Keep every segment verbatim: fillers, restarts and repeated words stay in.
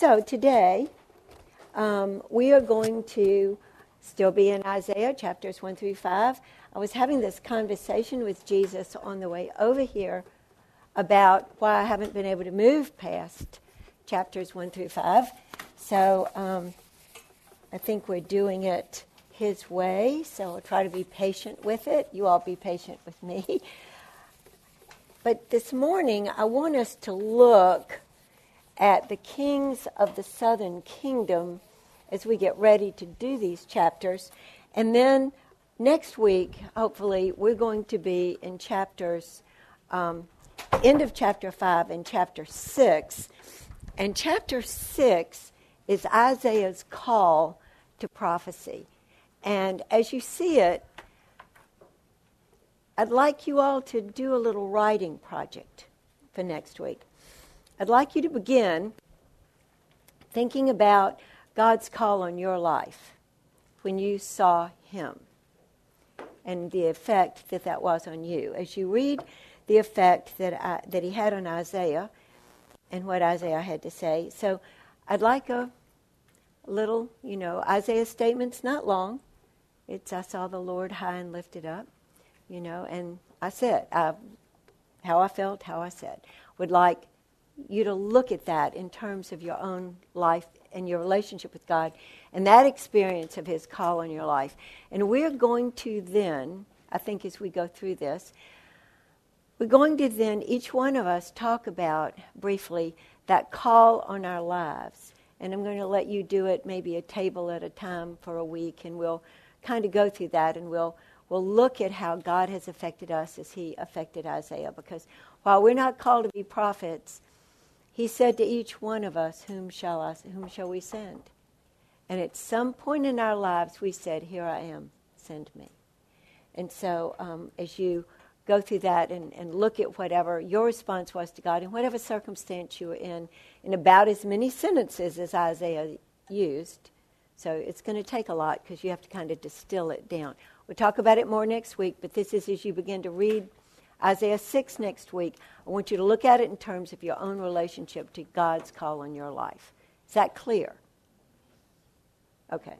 So today, um, we are going to still be in Isaiah chapters one through five. I was having this conversation with Jesus on the way over here about why I haven't been able to move past chapters one through five. So um, I think we're doing it his way, so I'll try to be patient with it. You all be patient with me. But this morning, I want us to look at the kings of the southern kingdom as we get ready to do these chapters. And then next week, hopefully, we're going to be in chapters, um, end of chapter five and chapter six. And chapter six is Isaiah's call to prophecy. And as you see it, I'd like you all to do a little writing project for next week. I'd like you to begin thinking about God's call on your life when you saw him and the effect that that was on you. As you read the effect that I, that he had on Isaiah and what Isaiah had to say. So I'd like a little, you know, Isaiah's statement's not long. It's, I saw the Lord high and lifted up. You know, and I said I, how I felt, how I said. Would like you to look at that in terms of your own life and your relationship with God and that experience of his call on your life. And we're going to then, I think as we go through this, we're going to then, each one of us, talk about briefly that call on our lives. And I'm going to let you do it maybe a table at a time for a week, and we'll kind of go through that, and we'll We'll look at how God has affected us as he affected Isaiah. Because while we're not called to be prophets, he said to each one of us, whom shall I, whom shall we send? And at some point in our lives, we said, here I am, send me. And so um, as you go through that and, and look at whatever your response was to God, in whatever circumstance you were in, in about as many sentences as Isaiah used. So it's going to take a lot because you have to kind of distill it down. We'll talk about it more next week, but this is as you begin to read Isaiah six next week. I want you to look at it in terms of your own relationship to God's call on your life. Is that clear? Okay.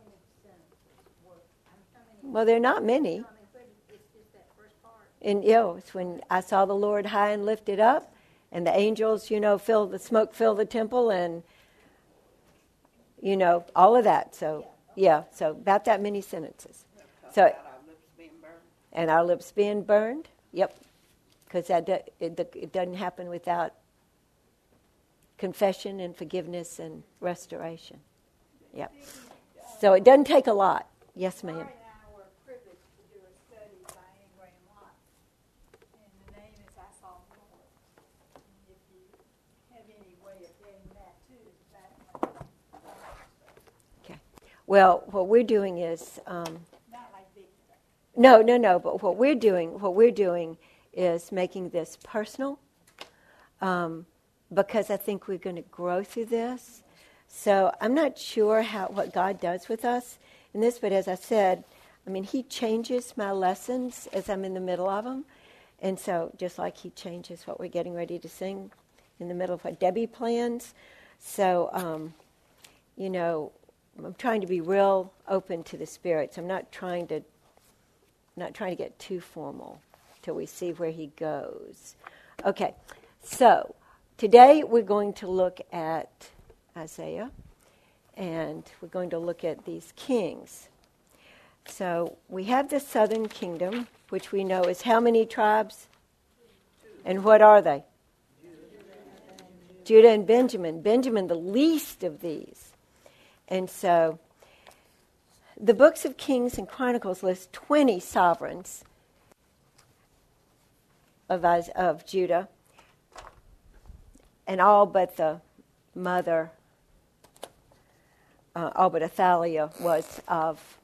Well, there are not many. And, you know, it's when I saw the Lord high and lifted up, and the angels, you know, fill the smoke, fill the temple, and, you know, all of that. So, yeah, so about that many sentences. So. And our lips being burned, yep, because that do, it, it doesn't happen without confession and forgiveness and restoration. Yep. So it doesn't take a lot. Yes, ma'am. Right now we're privileged to do a study by Anne Graham Lotz, and the name is I Saw the Lord. And if you have any way of getting that too, that. Okay. Well, what we're doing is. Um, No, no, no. But what we're doing, what we're doing, is making this personal, um, because I think we're going to grow through this. So I'm not sure how what God does with us in this, but as I said, I mean, He changes my lessons as I'm in the middle of them, and so just like He changes what we're getting ready to sing in the middle of what Debbie plans. So, um, you know, I'm trying to be real open to the spirits. I'm not trying to. Not trying to get too formal till we see where he goes. Okay, so today we're going to look at Isaiah, and we're going to look at these kings. So we have the southern kingdom, which we know is how many tribes? And what are they? Judah and Benjamin. Benjamin, the least of these. And so the books of Kings and Chronicles list twenty sovereigns of, of Judah, and all but the mother, uh, all but Athaliah was of,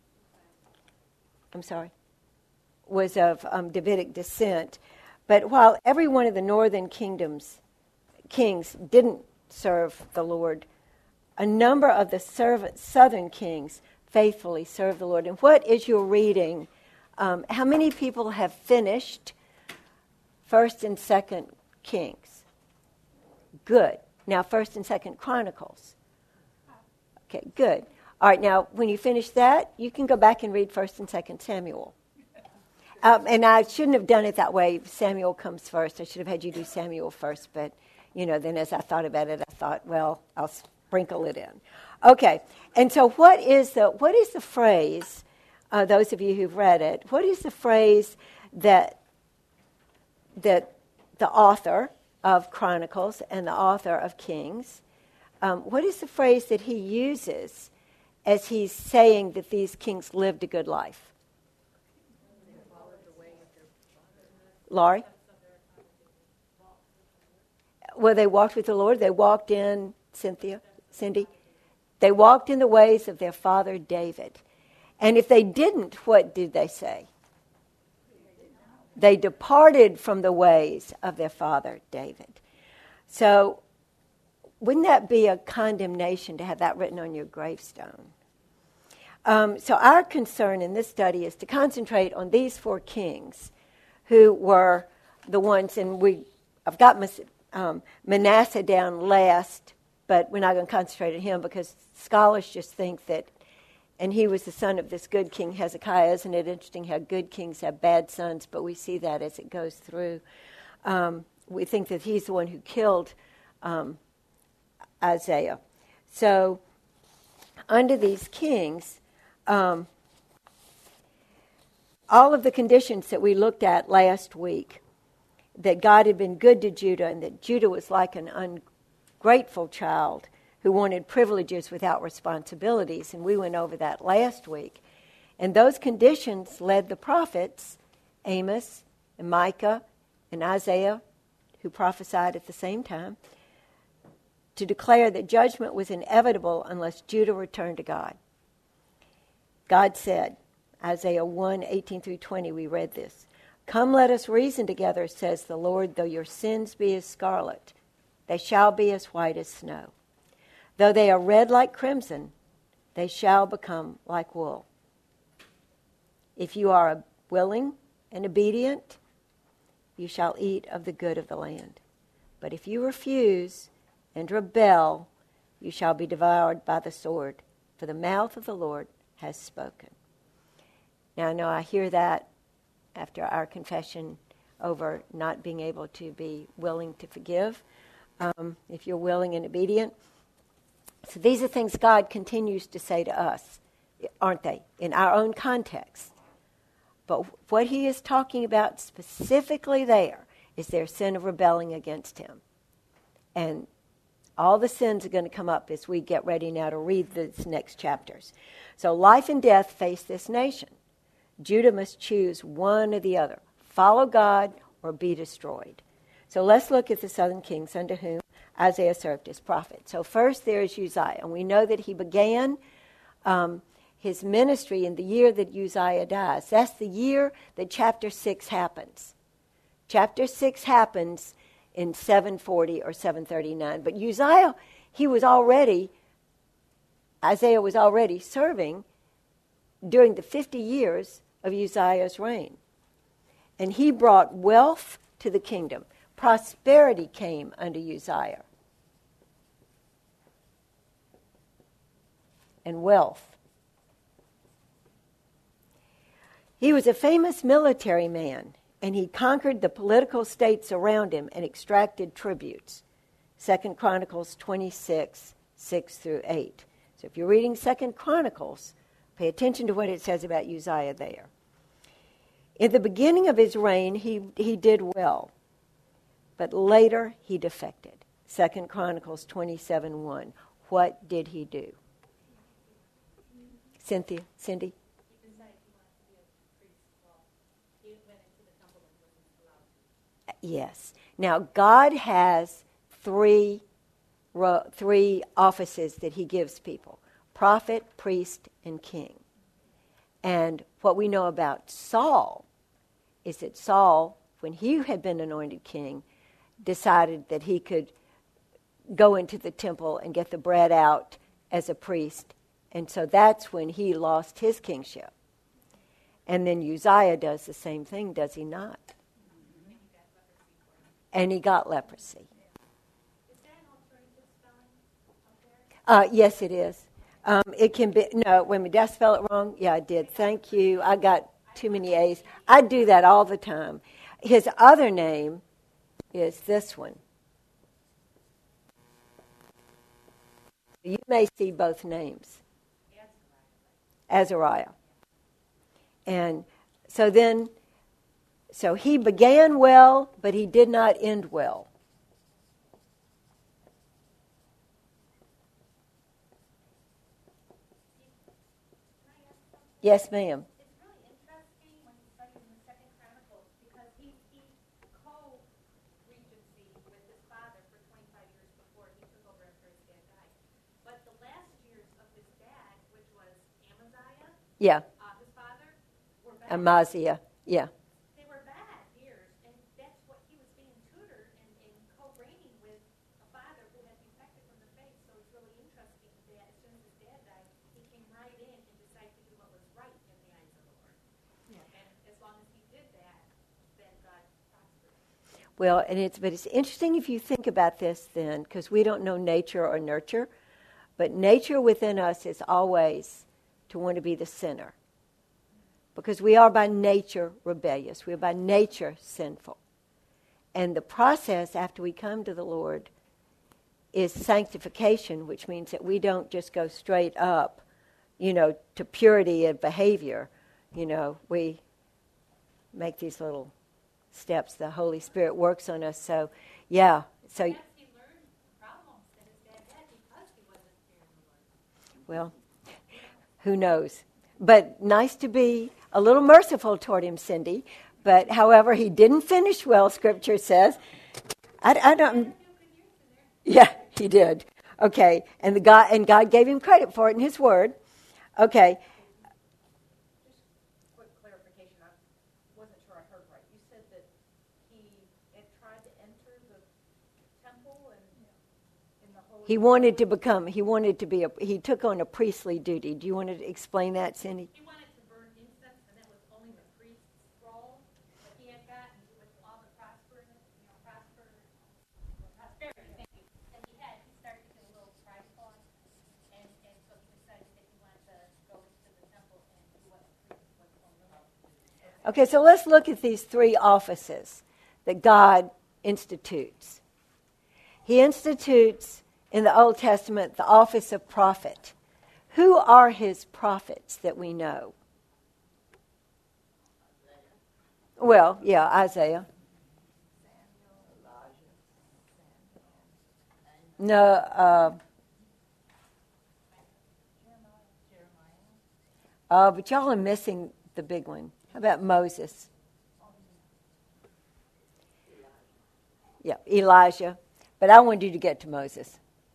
I'm sorry, was of um, Davidic descent. But while every one of the northern kingdoms, kings didn't serve the Lord, a number of the serv- southern kings faithfully serve the Lord. And what is your reading? Um, how many people have finished First and Second Kings? Good. now First and Second Chronicles. Okay, good. All right, now when you finish that, you can go back and read First and Second Samuel. Um, and I shouldn't have done it that way. Samuel comes first. I should have had you do Samuel first, but you know, then as I thought about it, I thought, well, I'll sprinkle it in. Okay, and so what is the what is the phrase? Uh, those of you who've read it, what is the phrase that that the author of Chronicles and the author of Kings, um, what is the phrase that he uses as he's saying that these kings lived a good life? Laurie? Well, they walked with the Lord. They walked in, Cynthia, Cindy, they walked in the ways of their father David. And if they didn't, what did they say? They departed from the ways of their father David. So wouldn't that be a condemnation to have that written on your gravestone? Um, so our concern in this study is to concentrate on these four kings who were the ones, and we, I've got um, Manasseh down last, but we're not going to concentrate on him because scholars just think that, and he was the son of this good king Hezekiah. Isn't it interesting how good kings have bad sons, but we see that as it goes through. Um, we think that he's the one who killed um, Isaiah. So under these kings, um, all of the conditions that we looked at last week, that God had been good to Judah and that Judah was like an ungrateful child who wanted privileges without responsibilities, and we went over that last week. And those conditions led the prophets, Amos and Micah and Isaiah, who prophesied at the same time, to declare that judgment was inevitable unless Judah returned to God. God said, Isaiah one, eighteen through twenty, we read this. Come, let us reason together, says the Lord, though your sins be as scarlet, they shall be as white as snow. Though they are red like crimson, they shall become like wool. If you are willing and obedient, you shall eat of the good of the land. But if you refuse and rebel, you shall be devoured by the sword, for the mouth of the Lord has spoken. Now, I know I hear that after our confession over not being able to be willing to forgive. Um, if you're willing and obedient. So these are things God continues to say to us, aren't they, in our own context. But what he is talking about specifically there is their sin of rebelling against him. And all the sins are going to come up as we get ready now to read these next chapters. So life and death face this nation. Judah must choose one or the other, follow God or be destroyed. So let's look at the southern kings under whom Isaiah served as prophet. So first there is Uzziah, and we know that he began um, his ministry in the year that Uzziah dies. That's the year that chapter six happens. Chapter six happens in seven forty or seven thirty-nine. But Uzziah, he was already, Isaiah was already serving during the fifty years of Uzziah's reign. And he brought wealth to the kingdom. Prosperity came under Uzziah. And wealth. He was a famous military man, and he conquered the political states around him and extracted tributes. Second Chronicles twenty-six, six through eight. So if you're reading Second Chronicles, pay attention to what it says about Uzziah there. In the beginning of his reign, he, he did well, but later he defected. Second Chronicles twenty-seven, one. What did he do? Cynthia, Cindy? He decided he wanted to be a priest. Well, he went into the temple and wasn't allowed to. Yes. Now, God has three, three offices that he gives people. Prophet, priest, and king. And what we know about Saul is that Saul, when he had been anointed king, decided that he could go into the temple and get the bread out as a priest. And so that's when he lost his kingship. And then Uzziah does the same thing, does he not? And he got leprosy. And he got leprosy. Is that an alternative Uh, yes, it is. Um, it can be, no, wait a minute, did I spell it wrong? Yeah, I did. Thank you. I got too many A's. I do that all the time. His other name is this one. You may see both names. Azariah. And so then, so he began well, but he did not end well. Yes, ma'am. It's really interesting when you study in the Second Chronicles because he, he co-regency with his father for twenty-five years before he took over after his dad died. But the last years of his dad, which was Amaziah, Yeah. uh, his father, were bad. Amaziah. Yeah. They were bad years, and that's what he was being tutored and, and co-reigning with a father who had defected from the faith. So it's really interesting that as soon as his dad died, he came right in and decided to do what was right in the eyes of the Lord. Yeah. And as long as he did that, then God prospered. Well, and it's but it's interesting if you think about this then, because we don't know nature or nurture, but nature within us is always to want to be the sinner. Because we are by nature rebellious. We are by nature sinful. And the process after we come to the Lord is sanctification, which means that we don't just go straight up, you know, to purity of behavior. You know, we make these little steps. The Holy Spirit works on us. So, yeah. So, Yes, he learned problems that his dad had because he wasn't fearing the Lord. well, who knows? But nice to be a little merciful toward him, Cindy. But, however, he didn't finish well, Scripture says. I, I don't... Yeah, he did. Okay, and the God and God gave him credit for it in his word. Okay. Just quick clarification. I wasn't sure I heard right. You said that he had tried to enter the temple and in the holy... He wanted to become, he wanted to be, a, he took on a priestly duty. Do you want to explain that, Cindy? He wanted to burn incense, and that was only the priest's role that he had gotten with all the prosper, you know, prosper, prosperity, thank you, that he had. He started to get a little prideful, and, and so he decided that he wanted to go to the temple and do what the priest was only allowed to do. Okay, so let's look at these three offices that God institutes. He institutes in the Old Testament the office of prophet. Who are his prophets that we know? Well, yeah, Isaiah. No, uh, uh, but y'all are missing the big one. How about Moses? Yeah, Elijah. But I wanted you to get to Moses.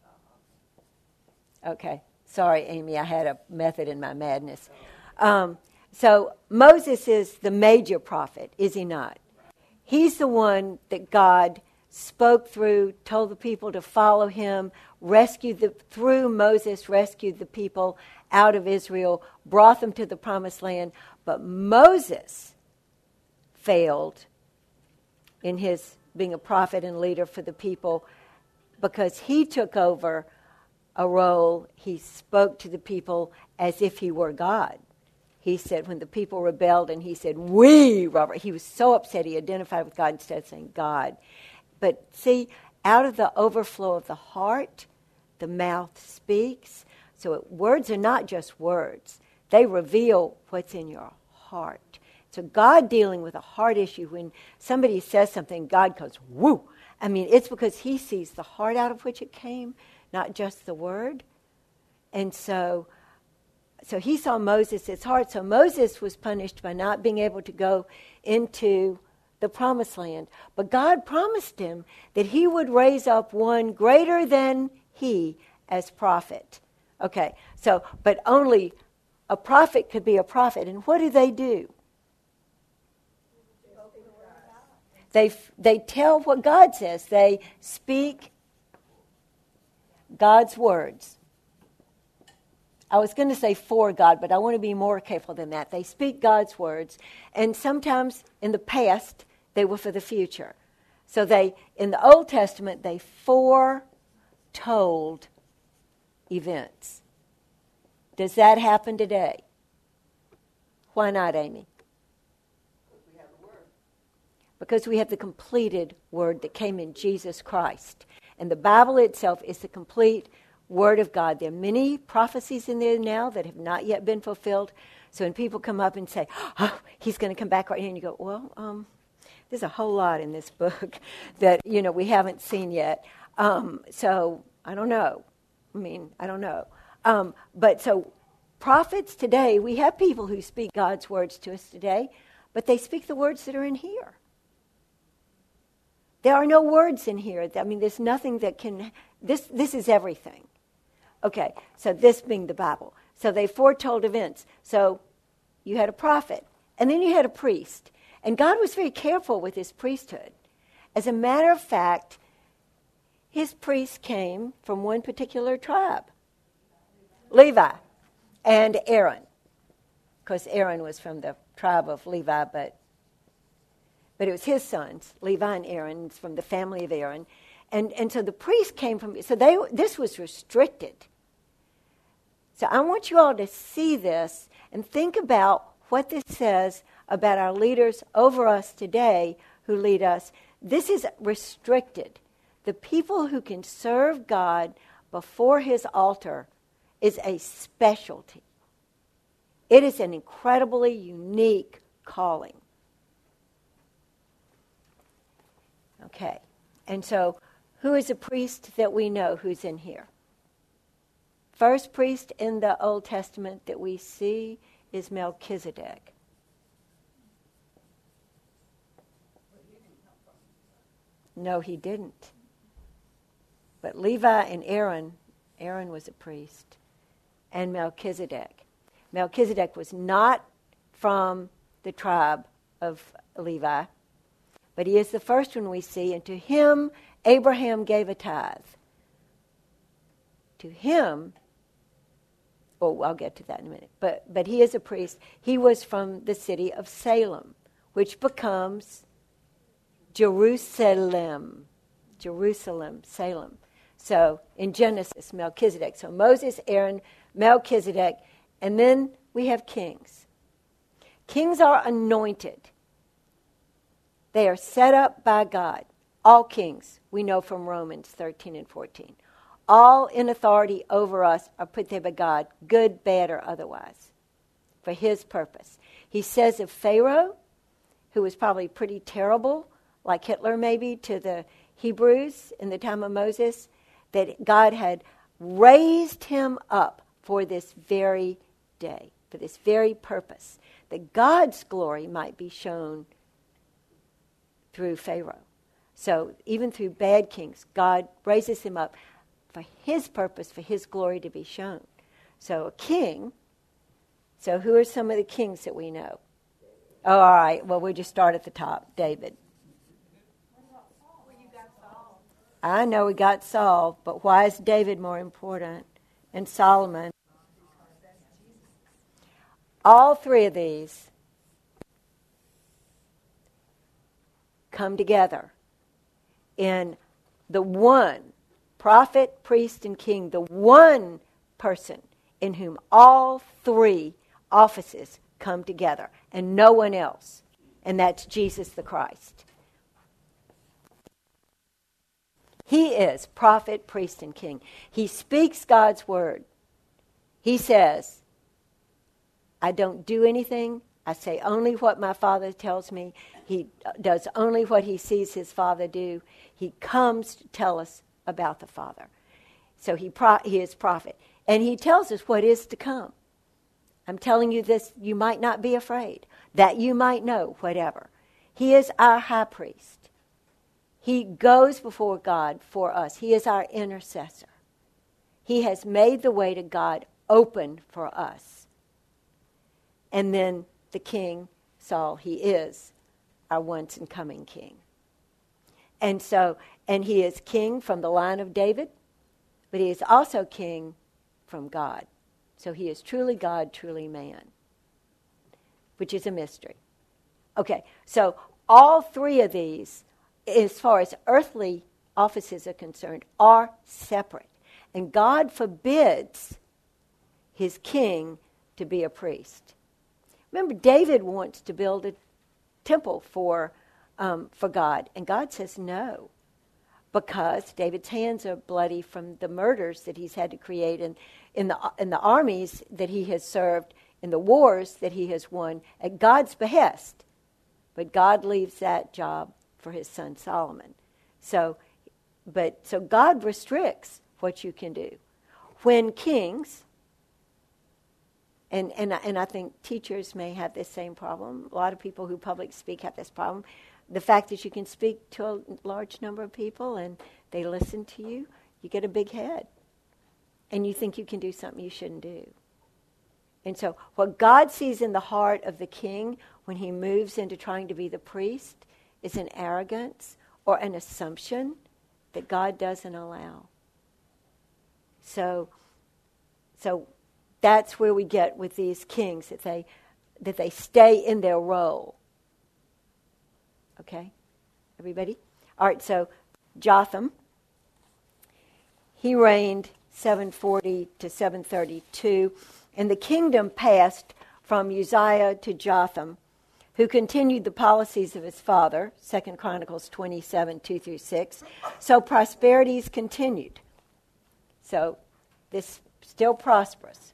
Okay. Sorry, Amy, I had a method in my madness. Um, so Moses is the major prophet, is he not? He's the one that God spoke through, told the people to follow him, rescued the, through Moses, rescued the people out of Israel, brought them to the promised land. But Moses failed in his being a prophet and leader for the people because he took over a role. He spoke to the people as if he were God. He said, when the people rebelled and he said, we, Robert, he was so upset he identified with God instead of saying God. But see, out of the overflow of the heart, the mouth speaks. So it, words are not just words. They reveal what's in your heart. So God dealing with a heart issue, when somebody says something, God goes, woo. I mean, it's because he sees the heart out of which it came, not just the word. And so, so he saw Moses' heart. So Moses was punished by not being able to go into the promised land. But God promised him that he would raise up one greater than he as prophet. Okay, so, but only a prophet could be a prophet. And what do they do? They they tell what God says. They speak God's words. I was going to say for God, but I want to be more careful than that. They speak God's words, and sometimes in the past they were for the future. So they, in the Old Testament, they foretold events. Does that happen today? Why not, Amy? Because we have the Word. Because we have the completed Word that came in Jesus Christ. And the Bible itself is the complete Word of God. There are many prophecies in there now that have not yet been fulfilled. So when people come up and say, oh, he's going to come back right here, and you go, well, um, there's a whole lot in this book that, you know, we haven't seen yet. Um, so I don't know. I mean, I don't know. Um, but so prophets today, we have people who speak God's words to us today, but they speak the words that are in here. There are no words in here. I mean, there's nothing that can, this this is everything. Okay, so this being the Bible. So they foretold events. So you had a prophet, and then you had a priest. And God was very careful with his priesthood. As a matter of fact, his priest came from one particular tribe, Levi, and Aaron. Of course, Aaron was from the tribe of Levi, but but it was his sons, Levi and Aaron, from the family of Aaron. And and so the priest came from, so they this was restricted. So I want you all to see this and think about what this says about our leaders over us today who lead us. This is restricted. The people who can serve God before his altar is a specialty. It is an incredibly unique calling. Okay, and so who is a priest that we know who's in here? First priest in the Old Testament that we see is Melchizedek. No, he didn't. But Levi and Aaron, Aaron was a priest, and Melchizedek. Melchizedek was not from the tribe of Levi, but he is the first one we see, and to him Abraham gave a tithe. To him, oh, I'll get to that in a minute, but, but he is a priest. He was from the city of Salem, which becomes Jerusalem. Jerusalem, Salem. So in Genesis, Melchizedek. So Moses, Aaron, Melchizedek, and then we have kings. Kings are anointed. They are set up by God. All kings, we know from Romans thirteen and fourteen. All in authority over us are put there by God, good, bad, or otherwise, for his purpose. He says of Pharaoh, who was probably pretty terrible, like Hitler maybe, to the Hebrews in the time of Moses, that God had raised him up for this very day, for this very purpose, that God's glory might be shown through Pharaoh. So even through bad kings, God raises him up for his purpose, for his glory to be shown. So a king, so who are some of the kings that we know? Oh, all right, well, we'll just start at the top. David. I know we got Saul, but why is David more important? And Solomon? All three of these come together in the one prophet, priest, and king, the one person in whom all three offices come together, and no one else, and that's Jesus the Christ. He is prophet, priest, and king. He speaks God's word. He says, I don't do anything. I say only what my Father tells me. He does only what he sees his Father do. He comes to tell us about the Father. So he pro- he is prophet. And he tells us what is to come. I'm telling you this, you might not be afraid, that you might know whatever. He is our high priest. He goes before God for us. He is our intercessor. He has made the way to God open for us. And then the king, Saul, he is our once and coming king. And so, and he is king from the line of David, but he is also king from God. So he is truly God, truly man, which is a mystery. Okay, so all three of these, as far as earthly offices are concerned, are separate. And God forbids his king to be a priest. Remember, David wants to build a temple for, um, for God, and God says no, because David's hands are bloody from the murders that he's had to create in, in, the, in the armies that he has served, in the wars that he has won at God's behest. But God leaves that job for his son Solomon. So, but so God restricts what you can do. When kings, and and and I think teachers may have this same problem. A lot of people who public speak have this problem. The fact that you can speak to a large number of people and they listen to you, you get a big head, and you think you can do something you shouldn't do. And so, what God sees in the heart of the king when he moves into trying to be the priest is an arrogance or an assumption that God doesn't allow. So, so that's where we get with these kings, that they that they stay in their role. Okay, everybody? All right, so Jotham, he reigned seven forty to seven thirty-two, and the kingdom passed from Uzziah to Jotham, who continued the policies of his father, Second Chronicles twenty-seven, two through six. So prosperities continued. So this still prosperous.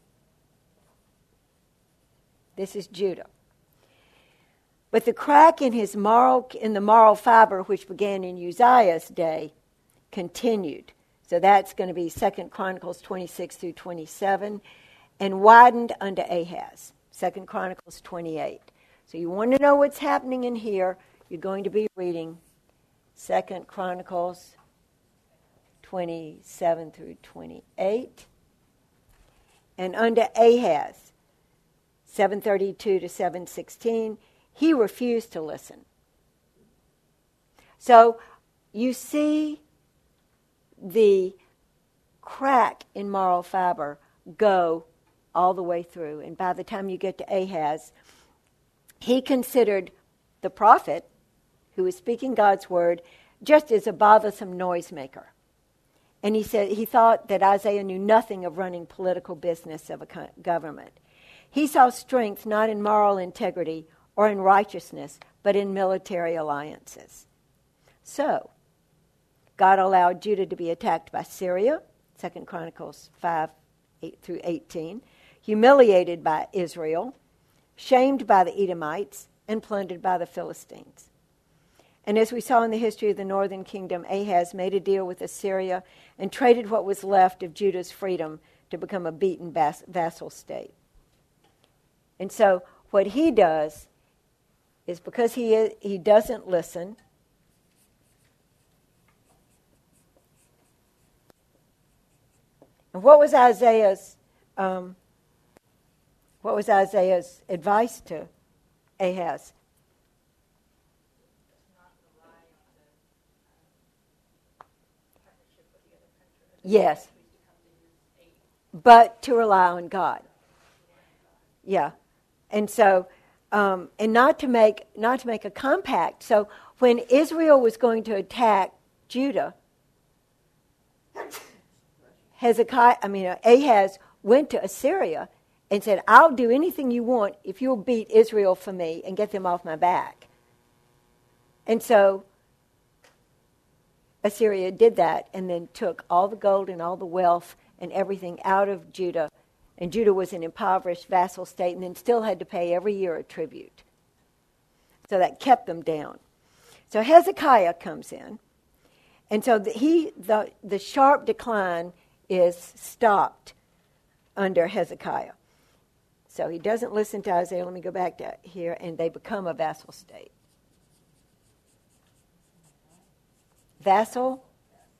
This is Judah. But the crack in his moral, in the moral fiber, which began in Uzziah's day, continued. So that's going to be Second Chronicles twenty-six through twenty-seven, and widened under Ahaz, Second Chronicles twenty-eight. So you want to know what's happening in here, you're going to be reading Second Chronicles twenty-seven through twenty-eight. And under Ahaz, seven thirty-two to seven sixteen, he refused to listen. So you see the crack in moral fiber go all the way through. And by the time you get to Ahaz, he considered the prophet, who was speaking God's word, just as a bothersome noisemaker. And he said he thought that Isaiah knew nothing of running political business of a government. He saw strength not in moral integrity or in righteousness, but in military alliances. So, God allowed Judah to be attacked by Syria, Second Chronicles five, eight through eighteen, humiliated by Israel, shamed by the Edomites, and plundered by the Philistines. And as we saw in the history of the northern kingdom, Ahaz made a deal with Assyria and traded what was left of Judah's freedom to become a beaten vass- vassal state. And so what he does is, because he is, he doesn't listen, and what was Isaiah's um, what was Isaiah's advice to Ahaz? Yes. But to rely on God. Yeah. And so, um, and not to make not to make a compact. So when Israel was going to attack Judah, Hezekiah, I mean, uh, Ahaz went to Assyria and said, I'll do anything you want if you'll beat Israel for me and get them off my back. And so Assyria did that and then took all the gold and all the wealth and everything out of Judah. And Judah was an impoverished vassal state and then still had to pay every year a tribute. So that kept them down. So Hezekiah comes in. And so the, he the, the sharp decline is stopped under Hezekiah. So he doesn't listen to Isaiah. Let me go back to here. And they become a vassal state. Vassal.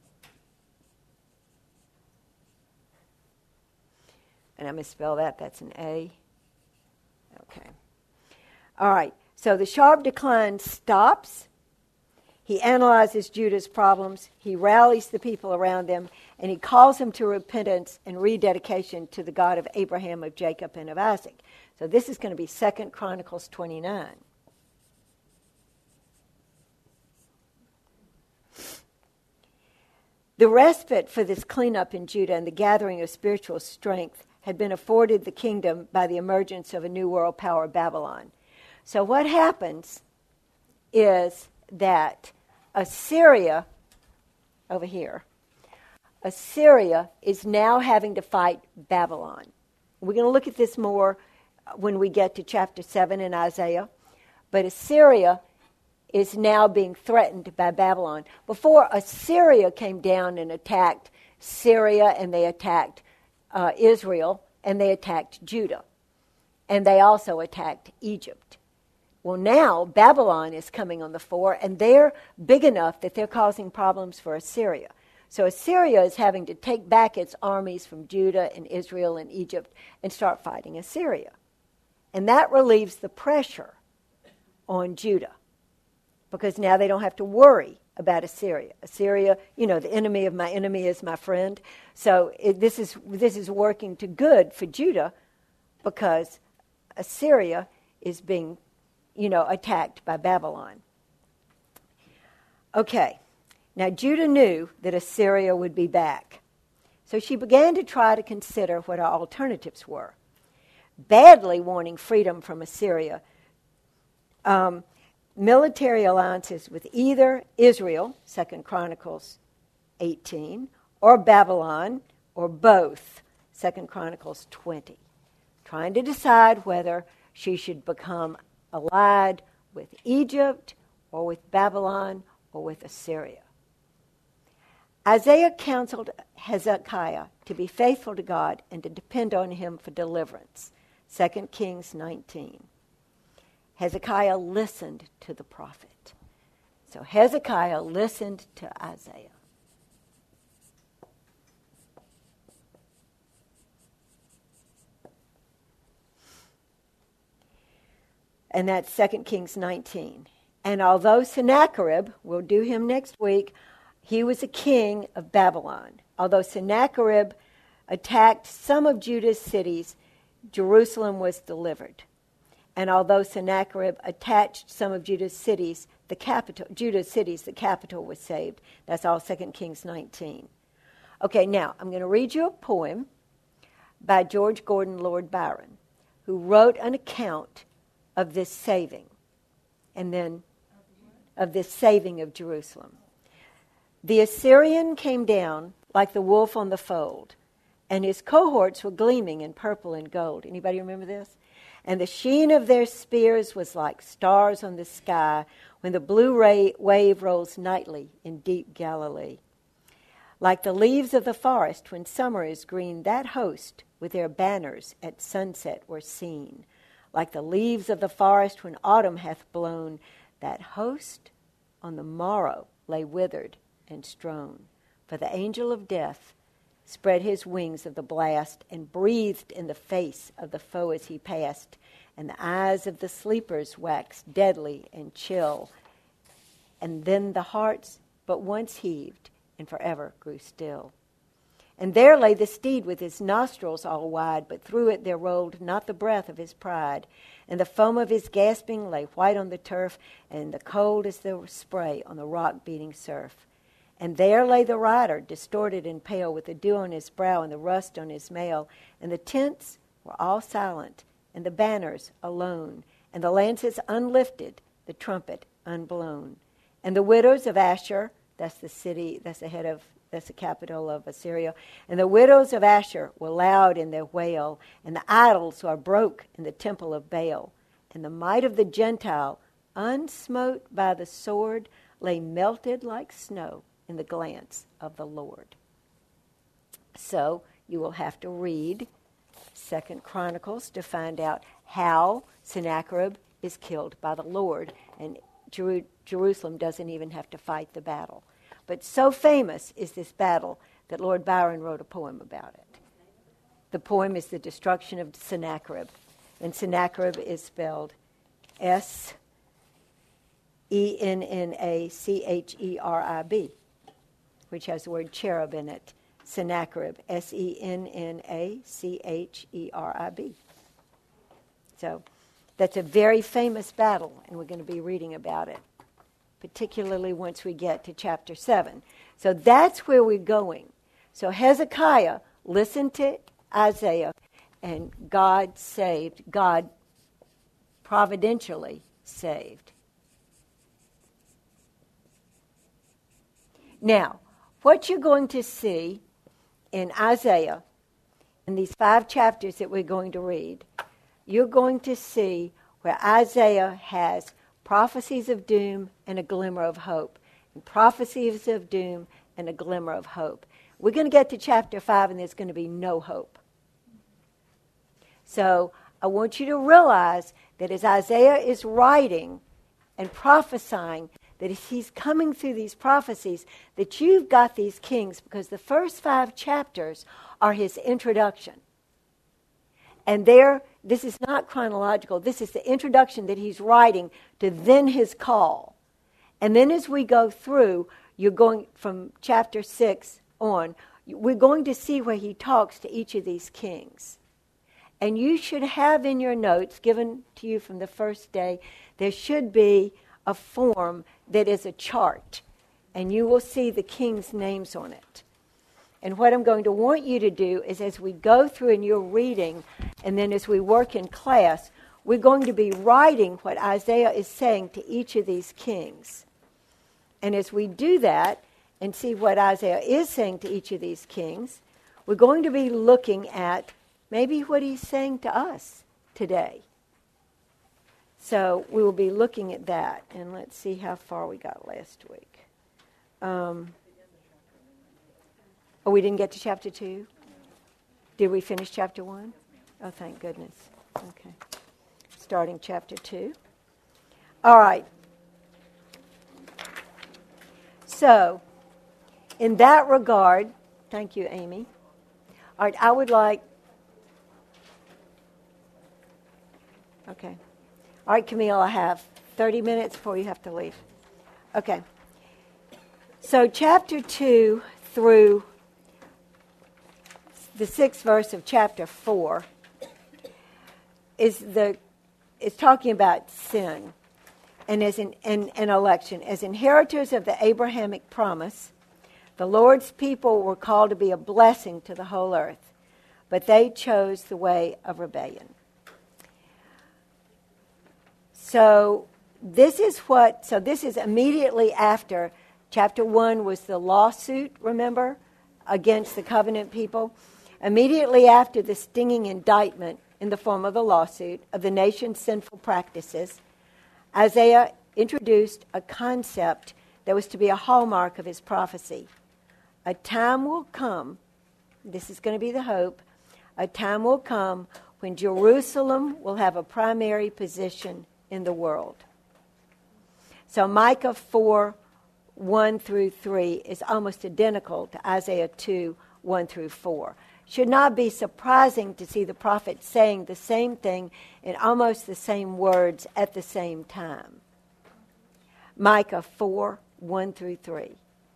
And I misspell that. That's an A. Okay. All right. So the sharp decline stops. He analyzes Judah's problems. He rallies the people around them. And he calls them to repentance and rededication to the God of Abraham, of Jacob, and of Isaac. So this is going to be Second Chronicles twenty-nine. The respite for this cleanup in Judah and the gathering of spiritual strength had been afforded the kingdom by the emergence of a new world power, Babylon. So what happens is that Assyria, over here, Assyria is now having to fight Babylon. We're going to look at this more when we get to chapter seven in Isaiah. But Assyria is now being threatened by Babylon. Before, Assyria came down and attacked Syria, and they attacked uh, Israel, and they attacked Judah. And they also attacked Egypt. Well, now Babylon is coming on the fore, and they're big enough that they're causing problems for Assyria. So Assyria is having to take back its armies from Judah and Israel and Egypt and start fighting Assyria. And that relieves the pressure on Judah, because now they don't have to worry about Assyria. Assyria, you know, the enemy of my enemy is my friend. So it, this is this is working to good for Judah, because Assyria is being, you know, attacked by Babylon. Okay, now Judah knew that Assyria would be back. So she began to try to consider what her alternatives were. Badly wanting freedom from Assyria, um, military alliances with either Israel, Second Chronicles eighteen, or Babylon, or both, Second Chronicles twenty. Trying to decide whether she should become allied with Egypt, or with Babylon, or with Assyria. Isaiah counseled Hezekiah to be faithful to God and to depend on him for deliverance. Second Kings nineteen. Hezekiah listened to the prophet. So Hezekiah listened to Isaiah. And that's Second Kings nineteen. And although Sennacherib, we'll do him next week, he was a king of Babylon. Although Sennacherib attacked some of Judah's cities, Jerusalem was delivered. And although Sennacherib attached some of Judah's cities, the capital, Judah's cities, the capital was saved. That's all Second Kings nineteen. Okay, now I'm going to read you a poem by George Gordon Lord Byron, who wrote an account of this saving, and then of this saving of Jerusalem. The Assyrian came down like the wolf on the fold, and his cohorts were gleaming in purple and gold. Anybody remember this? And the sheen of their spears was like stars on the sky when the blue ray wave rolls nightly in deep Galilee. Like the leaves of the forest when summer is green, that host with their banners at sunset were seen. Like the leaves of the forest when autumn hath blown, that host on the morrow lay withered and strown. For the angel of death spread his wings of the blast and breathed in the face of the foe as he passed, and the eyes of the sleepers waxed deadly and chill. And then the hearts but once heaved and forever grew still. And there lay the steed with his nostrils all wide, but through it there rolled not the breath of his pride. And the foam of his gasping lay white on the turf, and the cold as the spray on the rock-beating surf. And there lay the rider, distorted and pale, with the dew on his brow and the rust on his mail. And the tents were all silent, and the banners alone, and the lances unlifted, the trumpet unblown. And the widows of Asher, that's the city, that's the head of, that's the capital of Assyria, and the widows of Asher were loud in their wail, and the idols were broke in the temple of Baal. And the might of the Gentile, unsmote by the sword, lay melted like snow in the glance of the Lord. So you will have to read Second Chronicles to find out how Sennacherib is killed by the Lord, and Jer- Jerusalem doesn't even have to fight the battle. But so famous is this battle that Lord Byron wrote a poem about it. The poem is The Destruction of Sennacherib, and Sennacherib is spelled S E N N A C H E R I B, which has the word cherub in it. Sennacherib, S E N N A C H E R I B. So that's a very famous battle, and we're going to be reading about it. particularly once we get to chapter seven. So that's where we're going. So Hezekiah listened to Isaiah, and God saved. God providentially saved. Now, what you're going to see in Isaiah, in these five chapters that we're going to read, you're going to see where Isaiah has prophecies of doom and a glimmer of hope, and prophecies of doom and a glimmer of hope. We're going to get to chapter five, and there's going to be no hope. So I want you to realize that as Isaiah is writing and prophesying, that as he's coming through these prophecies, that you've got these kings, because the first five chapters are his introduction. And there, this is not chronological. This is the introduction that he's writing to then his call. And then as we go through, you're going from chapter six on, we're going to see where he talks to each of these kings. And you should have in your notes, given to you from the first day, there should be a form that is a chart. And you will see the kings' names on it. And what I'm going to want you to do is as we go through and you're reading, and then as we work in class, we're going to be writing what Isaiah is saying to each of these kings. And as we do that and see what Isaiah is saying to each of these kings, we're going to be looking at maybe what he's saying to us today. So we will be looking at that. And let's see how far we got last week. Um, oh, we didn't get to chapter two? Did we finish chapter one? Oh, thank goodness. Okay. Starting chapter two. All right. So, in that regard, thank you, Amy. All right, I would like... Okay. All right, Camille, I have thirty minutes before you have to leave. Okay. So chapter two through the sixth verse of chapter four is the is talking about sin and as an, an, an election. As inheritors of the Abrahamic promise, the Lord's people were called to be a blessing to the whole earth, but they chose the way of rebellion. So this is what, so this is immediately after chapter one was the lawsuit, remember, against the covenant people. Immediately after the stinging indictment in the form of a lawsuit of the nation's sinful practices, Isaiah introduced a concept that was to be a hallmark of his prophecy. A time will come, this is going to be the hope, a time will come when Jerusalem will have a primary position in the world. So Micah four, one through three is almost identical to Isaiah two, one through four. Should not be surprising to see the prophet saying the same thing in almost the same words at the same time. Micah four, one through three.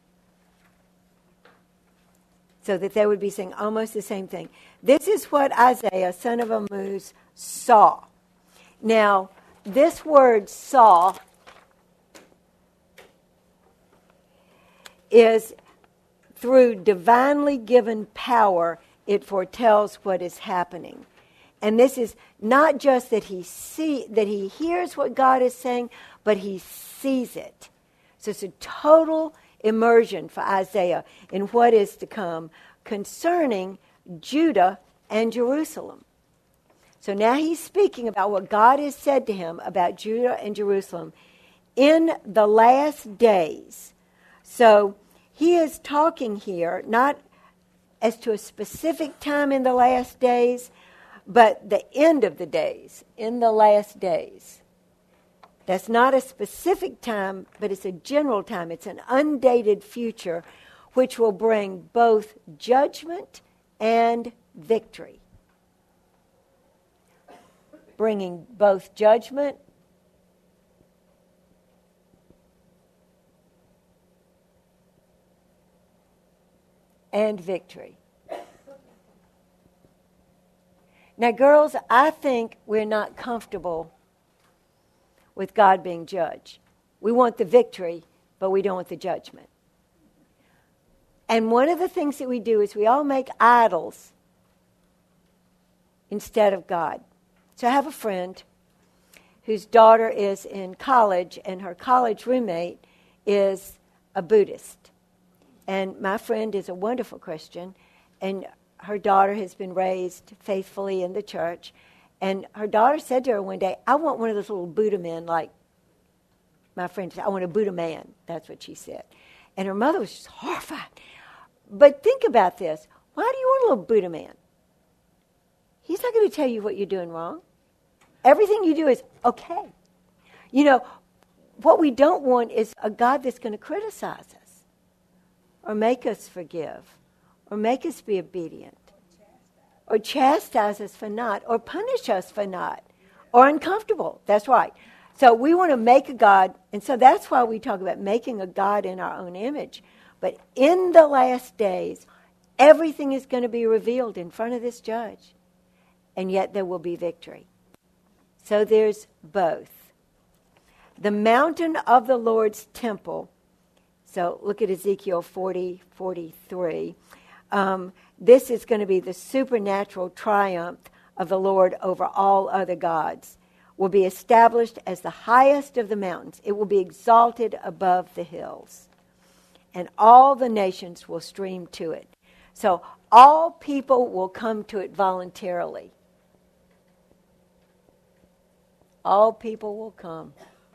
So that they would be saying almost the same thing. This is what Isaiah, son of Amoz, saw. Now, this word saw is through divinely given power, it foretells what is happening. And this is not just that he see that he hears what God is saying, but he sees it. So it's a total immersion for Isaiah in what is to come concerning Judah and Jerusalem. So now he's speaking about what God has said to him about Judah and Jerusalem in the last days. So he is talking here not as to a specific time in the last days, but the end of the days, in the last days. That's not a specific time, but it's a general time. It's an undated future which will bring both judgment and victory. Bringing both judgment and victory. Now, girls, I think we're not comfortable with God being judge. We want the victory, but we don't want the judgment. And one of the things that we do is we all make idols instead of God. So I have a friend whose daughter is in college, and her college roommate is a Buddhist. And my friend is a wonderful Christian, and her daughter has been raised faithfully in the church. And her daughter said to her one day, I want one of those little Buddha men like my friend said. I want a Buddha man. That's what she said. And her mother was just horrified. But think about this. Why do you want a little Buddha man? He's not going to tell you what you're doing wrong. Everything you do is okay. You know, what we don't want is a God that's going to criticize us or make us forgive or make us be obedient or chastise us for not or punish us for not or uncomfortable. That's right. So we want to make a God, and so that's why we talk about making a God in our own image. But in the last days, everything is going to be revealed in front of this judge, and yet there will be victory. So there's both. The mountain of the Lord's temple. So look at Ezekiel forty, forty-three. Um, this is going to be the supernatural triumph of the Lord over all other gods. Will be established as the highest of the mountains. It will be exalted above the hills. And all the nations will stream to it. So all people will come to it voluntarily. All people will come.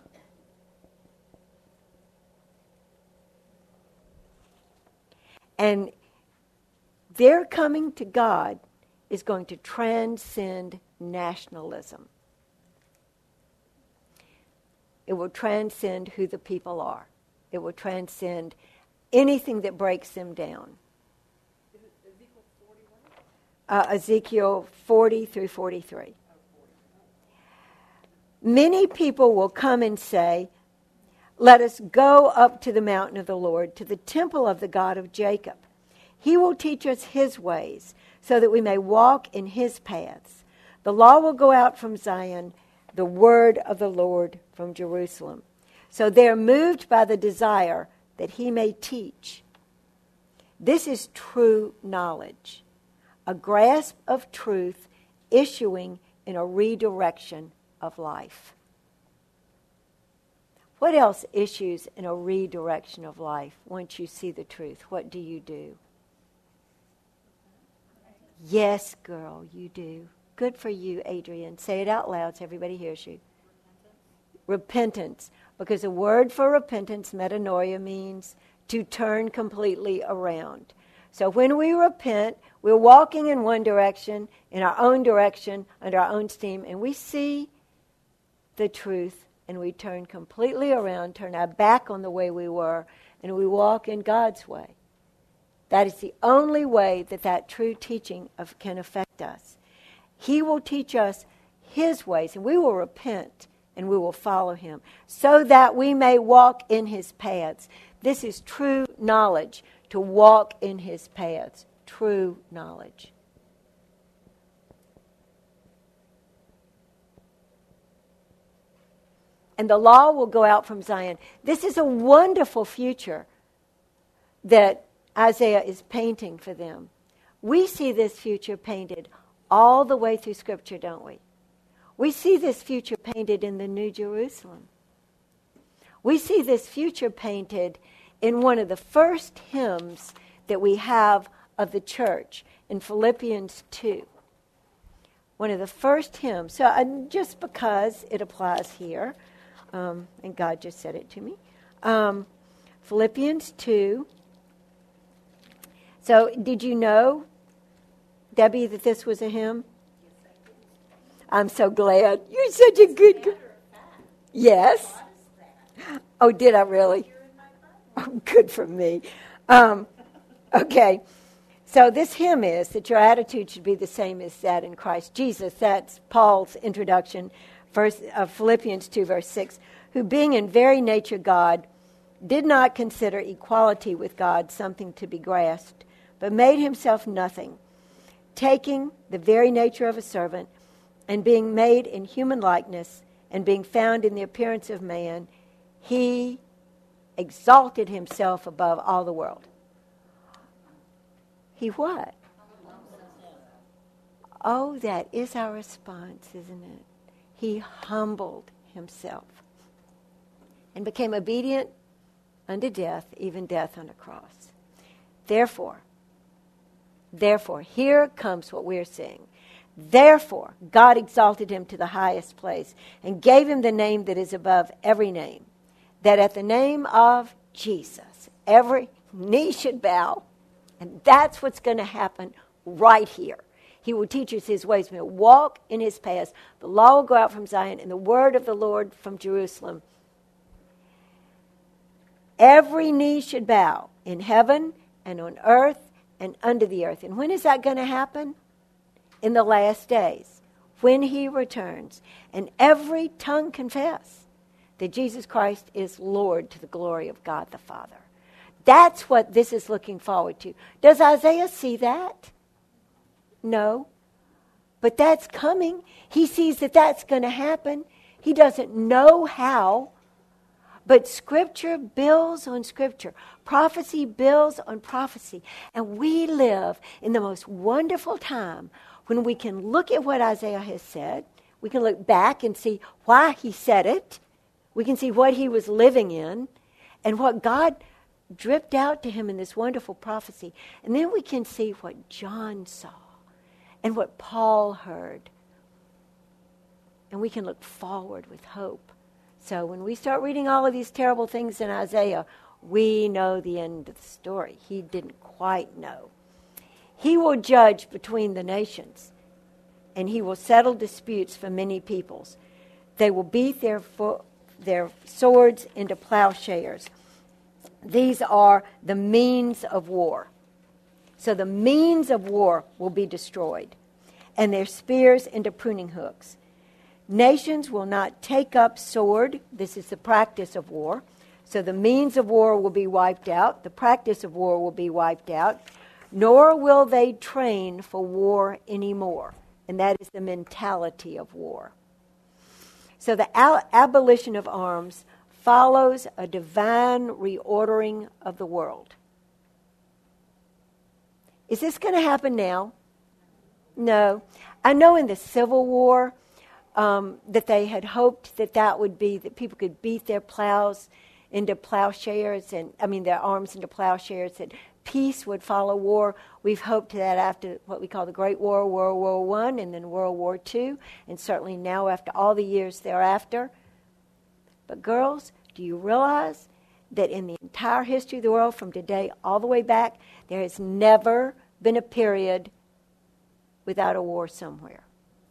And their coming to God is going to transcend nationalism. It will transcend who the people are. It will transcend anything that breaks them down. Is it Ezekiel forty-one? Uh, Ezekiel forty through forty-three. Many people will come and say, let us go up to the mountain of the Lord, to the temple of the God of Jacob. He will teach us his ways, so that we may walk in his paths. The law will go out from Zion, the word of the Lord from Jerusalem. So they're moved by the desire that he may teach. This is true knowledge, a grasp of truth issuing in a redirection of life. What else issues in a redirection of life once you see the truth? What do you do? Yes, girl, you do. Good for you, Adrian. Say it out loud so everybody hears you. Repentance. Because the word for repentance, metanoia, means to turn completely around. So when we repent, we're walking in one direction, in our own direction, under our own steam, and we see the truth, and we turn completely around, turn our back on the way we were, and we walk in God's way. That is the only way that that true teaching of, can affect us. He will teach us his ways, and we will repent, and we will follow him, so that we may walk in his paths. This is true knowledge, to walk in his paths. True knowledge. And the law will go out from Zion. This is a wonderful future that Isaiah is painting for them. We see this future painted all the way through Scripture, don't we? We see this future painted in the New Jerusalem. We see this future painted in one of the first hymns that we have of the church in Philippians two. One of the first hymns. So uh, just because it applies here, um, and God just said it to me, um, Philippians two. So did you know, Debbie, that this was a hymn? I'm so glad. You're such a good girl. Yes. Oh, did I really? Oh, good for me. Um, okay. So this hymn is that your attitude should be the same as that in Christ Jesus. That's Paul's introduction, first of Philippians two, verse six. Who being in very nature God, did not consider equality with God something to be grasped, but made himself nothing, taking the very nature of a servant, and being made in human likeness, and being found in the appearance of man, He exalted himself above all the world. He what? Oh, that is our response, isn't it? He humbled himself and became obedient unto death, even death on a cross. Therefore, therefore, here comes what we're seeing. Therefore, God exalted him to the highest place and gave him the name that is above every name, that at the name of Jesus, every knee should bow. And that's what's going to happen right here. He will teach us his ways. We will walk in his paths. The law will go out from Zion and the word of the Lord from Jerusalem. Every knee should bow in heaven and on earth and under the earth. And when is that going to happen? In the last days, when he returns. And every tongue confess that Jesus Christ is Lord to the glory of God the Father. That's what this is looking forward to. Does Isaiah see that? No. But that's coming. He sees that that's going to happen. He doesn't know how. But Scripture builds on Scripture. Prophecy builds on prophecy. And we live in the most wonderful time when we can look at what Isaiah has said. We can look back and see why he said it. We can see what he was living in and what God dripped out to him in this wonderful prophecy. And then we can see what John saw and what Paul heard. And we can look forward with hope. So when we start reading all of these terrible things in Isaiah, we know the end of the story. He didn't quite know. He will judge between the nations, and he will settle disputes for many peoples. They will beat their fo- their swords into plowshares. These are the means of war. So the means of war will be destroyed, and their spears into pruning hooks. Nations will not take up sword. This is the practice of war. So the means of war will be wiped out. The practice of war will be wiped out. Nor will they train for war anymore. And that is the mentality of war. So the al- abolition of arms follows a divine reordering of the world. Is this going to happen now? No. I know in the Civil War um, that they had hoped that that would be, that people could beat their plows into plowshares, and I mean their arms into plowshares, that peace would follow war. We've hoped that after what we call the Great War, World War One, and then World War Two, and certainly now after all the years thereafter. But girls, do you realize that in the entire history of the world, from today all the way back, there has never been a period without a war somewhere?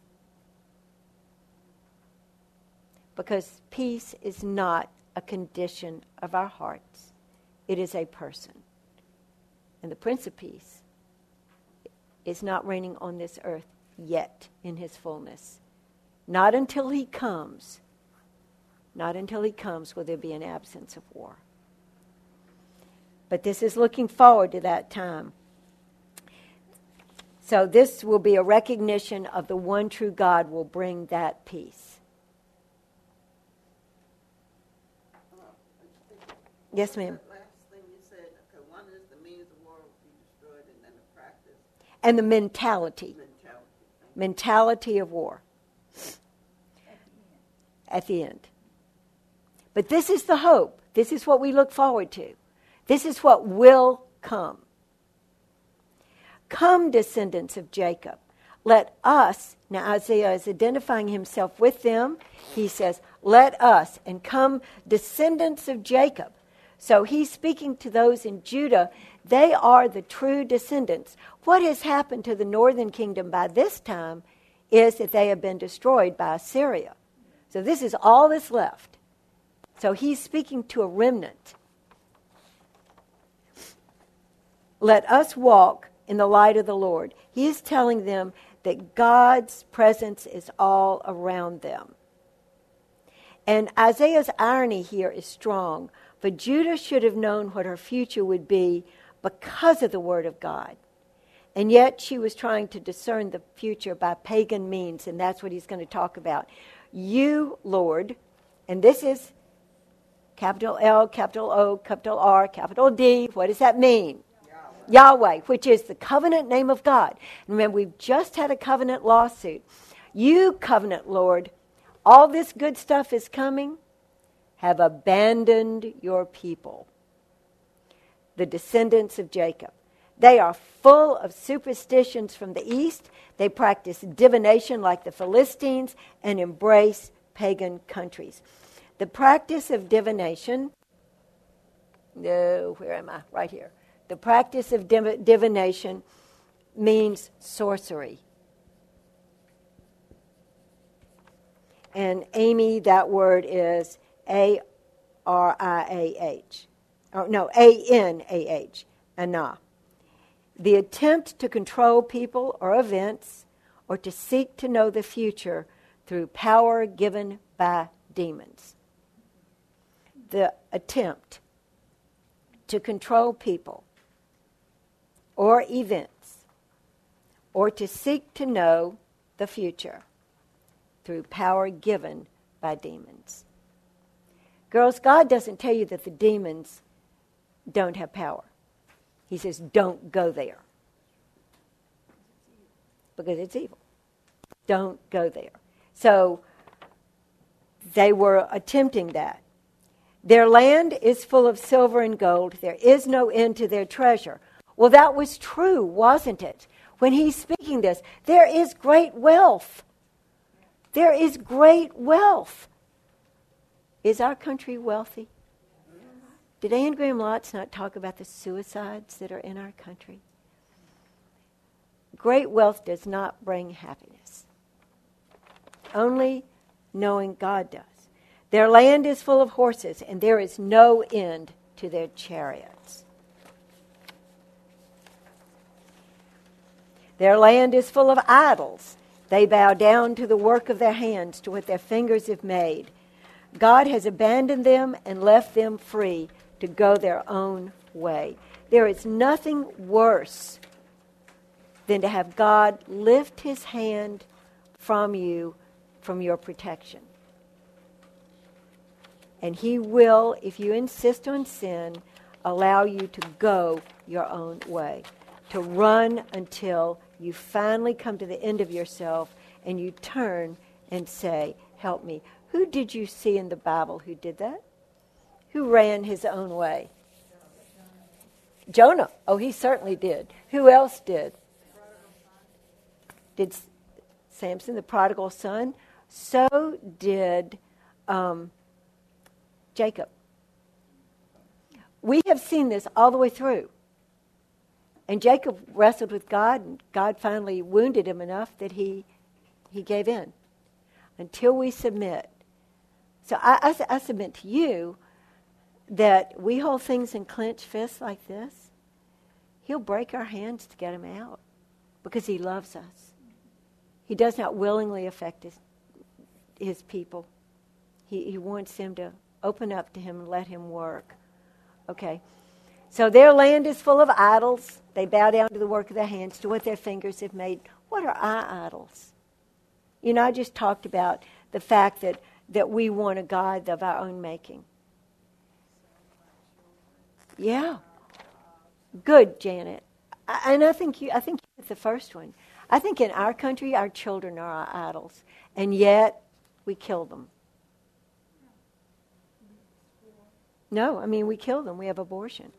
Because peace is not a condition of our hearts. It is a person. And the Prince of Peace is not reigning on this earth yet in his fullness. Not until he comes. Not until he comes will there be an absence of war. But this is looking forward to that time. So this will be a recognition of the one true God will bring that peace. Yes, ma'am. That last thing you said, okay, one is the means of war will be destroyed, and then the practice. And the mentality. Mentality. Mentality of war. At the end. But this is the hope. This is what we look forward to. This is what will come. Come, descendants of Jacob. Let us, now Isaiah is identifying himself with them. He says, let us, and come, descendants of Jacob. So he's speaking to those in Judah. They are the true descendants. What has happened to the northern kingdom by this time is that they have been destroyed by Assyria. So this is all that's left. So he's speaking to a remnant. Let us walk in the light of the Lord. He is telling them that God's presence is all around them. And Isaiah's irony here is strong. For Judah should have known what her future would be because of the word of God. And yet she was trying to discern the future by pagan means, and that's what he's going to talk about. You, Lord, and this is Capital L, capital O, capital R, capital D. What does that mean? Yahweh, Yahweh, which is the covenant name of God. And remember, we've just had a covenant lawsuit. You, covenant Lord, all this good stuff is coming, have abandoned your people, the descendants of Jacob. They are full of superstitions from the east. They practice divination like the Philistines and embrace pagan countries. The practice of divination, no, where am I? Right here. The practice of div- divination means sorcery. And Amy, that word is A R I A H. Oh, no, A N A H, Anah. The attempt to control people or events or to seek to know the future through power given by demons. The attempt to control people or events or to seek to know the future through power given by demons. Girls, God doesn't tell you that the demons don't have power. He says, don't go there. Because it's evil. Don't go there. So, they were attempting that. Their land is full of silver and gold. There is no end to their treasure. Well, that was true, wasn't it? When he's speaking this, there is great wealth. There is great wealth. Is our country wealthy? Did Anne Graham Lotz not talk about the suicides that are in our country? Great wealth does not bring happiness. Only knowing God does. Their land is full of horses, and there is no end to their chariots. Their land is full of idols. They bow down to the work of their hands, to what their fingers have made. God has abandoned them and left them free to go their own way. There is nothing worse than to have God lift his hand from you, from your protection. And he will, if you insist on sin, allow you to go your own way, to run until you finally come to the end of yourself and you turn and say, help me. Who did you see in the Bible who did that? Who ran his own way? Jonah. Oh, he certainly did. Who else did? Did Samson, the prodigal son? So did um, Jacob. We have seen this all the way through. And Jacob wrestled with God, and God finally wounded him enough that he he gave in. Until we submit. So I, I, I submit to you that we hold things in clenched fists like this. He'll break our hands to get them out because he loves us. He does not willingly affect his, his people. He, he wants them to open up to him and let him work. Okay. So their land is full of idols. They bow down to the work of their hands, to what their fingers have made. What are our idols? You know, I just talked about the fact that, that we want a God of our own making. Yeah. Good, Janet. I, and I think you I think you hit the first one. I think in our country, our children are our idols. And yet, we kill them. No, I mean, we kill them. We have abortion.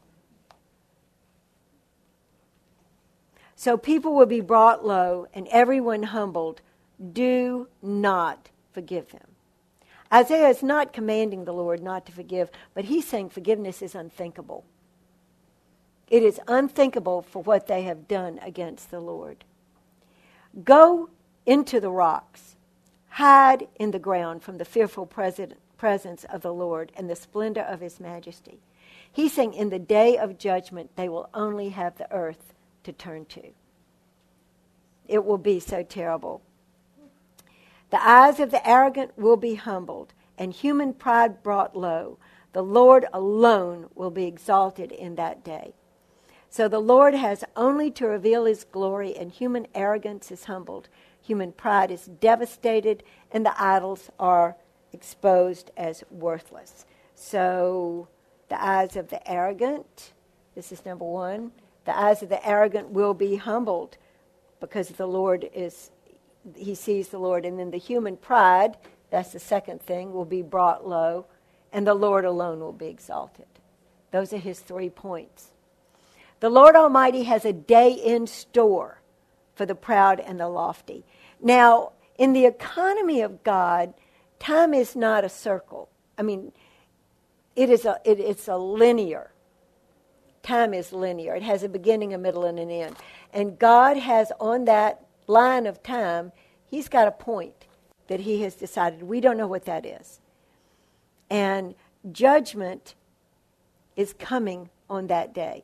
So people will be brought low and everyone humbled. Do not forgive them. Isaiah is not commanding the Lord not to forgive, but he's saying forgiveness is unthinkable. It is unthinkable for what they have done against the Lord. Go into the rocks. Hide in the ground from the fearful president, presence of the Lord and the splendor of his majesty. He's saying in the day of judgment, they will only have the earth to turn to. It will be so terrible. The eyes of the arrogant will be humbled, and human pride brought low. The Lord alone will be exalted in that day. So the Lord has only to reveal his glory, and human arrogance is humbled. Human pride is devastated, and the idols are exposed as worthless. So the eyes of the arrogant, this is number one, the eyes of the arrogant will be humbled because the Lord is, he sees the Lord. And then the human pride, that's the second thing, will be brought low, and the Lord alone will be exalted. Those are his three points. The Lord Almighty has a day in store for the proud and the lofty. Now, in the economy of God, time is not a circle. I mean, it is a it, it's a linear. Time is linear. It has a beginning, a middle, and an end. And God has on that line of time, he's got a point that he has decided. We don't know what that is. And judgment is coming on that day.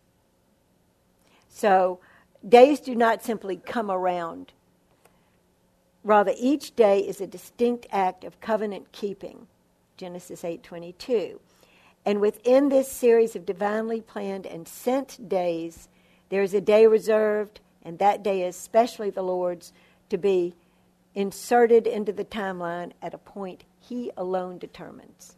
So days do not simply come around. Rather, each day is a distinct act of covenant keeping. Genesis eight twenty-two. And within this series of divinely planned and sent days, there is a day reserved, and that day is especially the Lord's, to be inserted into the timeline at a point he alone determines.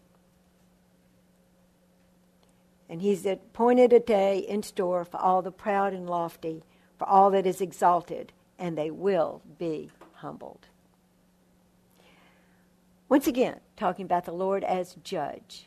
And he's appointed a day in store for all the proud and lofty, for all that is exalted, and they will be humbled. Once again, talking about the Lord as judge.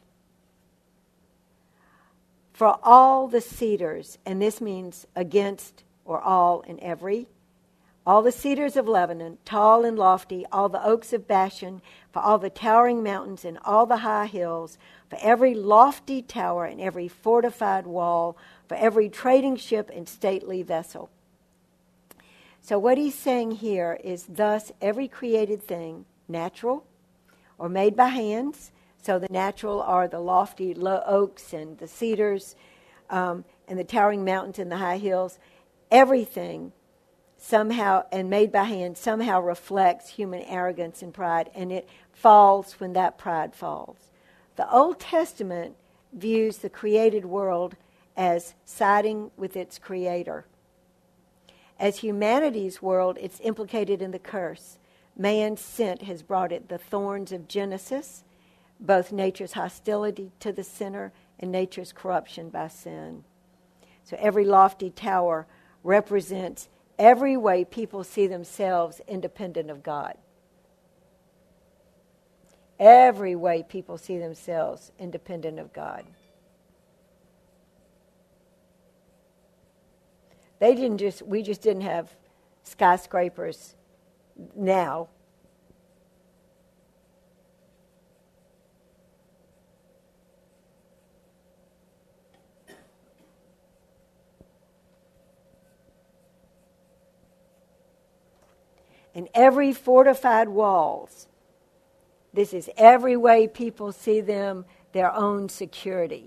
For all the cedars, and this means against or all and every, all the cedars of Lebanon, tall and lofty, all the oaks of Bashan, for all the towering mountains and all the high hills, for every lofty tower and every fortified wall, for every trading ship and stately vessel. So what he's saying here is, thus every created thing, natural or made by hands, so the natural are the lofty oaks and the cedars um, and the towering mountains and the high hills, everything somehow, and made by hand, somehow reflects human arrogance and pride, and it falls when that pride falls. The Old Testament views the created world as siding with its creator. As humanity's world, it's implicated in the curse. Man's sin has brought it the thorns of Genesis, both nature's hostility to the sinner and nature's corruption by sin. So every lofty tower represents every way people see themselves independent of God. Every way people see themselves independent of God. They didn't just, we just didn't have skyscrapers now. And every fortified walls, this is every way people see them, their own security.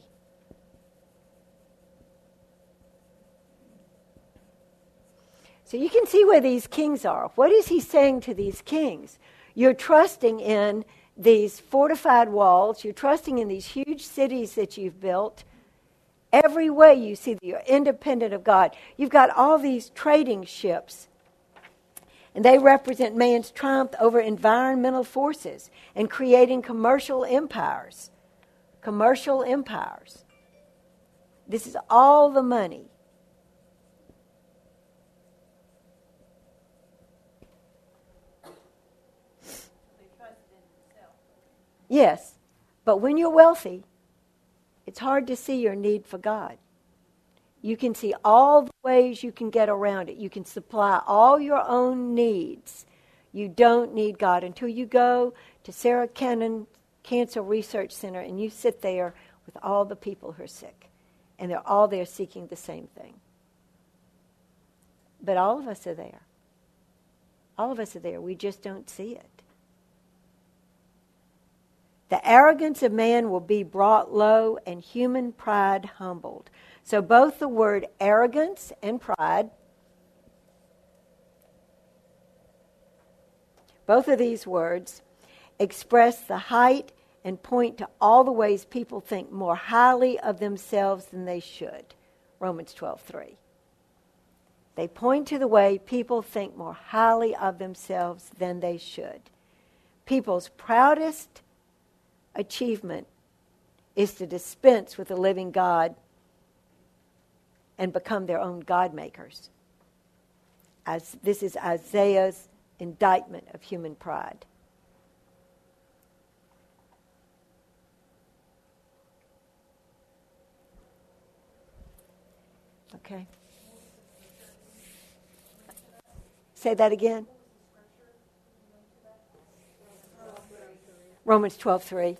So you can see where these kings are. What is he saying to these kings? You're trusting in these fortified walls. You're trusting in these huge cities that you've built. Every way you see that you're independent of God. You've got all these trading ships. And they represent man's triumph over environmental forces and creating commercial empires. Commercial empires. This is all the money. Yes, but when you're wealthy, it's hard to see your need for God. You can see all the ways you can get around it. You can supply all your own needs. You don't need God until you go to Sarah Cannon Cancer Research Center and you sit there with all the people who are sick. And they're all there seeking the same thing. But all of us are there. All of us are there. We just don't see it. The arrogance of man will be brought low and human pride humbled. So both the word arrogance and pride, both of these words express the height and point to all the ways people think more highly of themselves than they should. Romans twelve three. They point to the way people think more highly of themselves than they should. People's proudest achievement is to dispense with the living God and become their own God makers. As this is Isaiah's indictment of human pride. Okay. Say that again. Romans twelve three.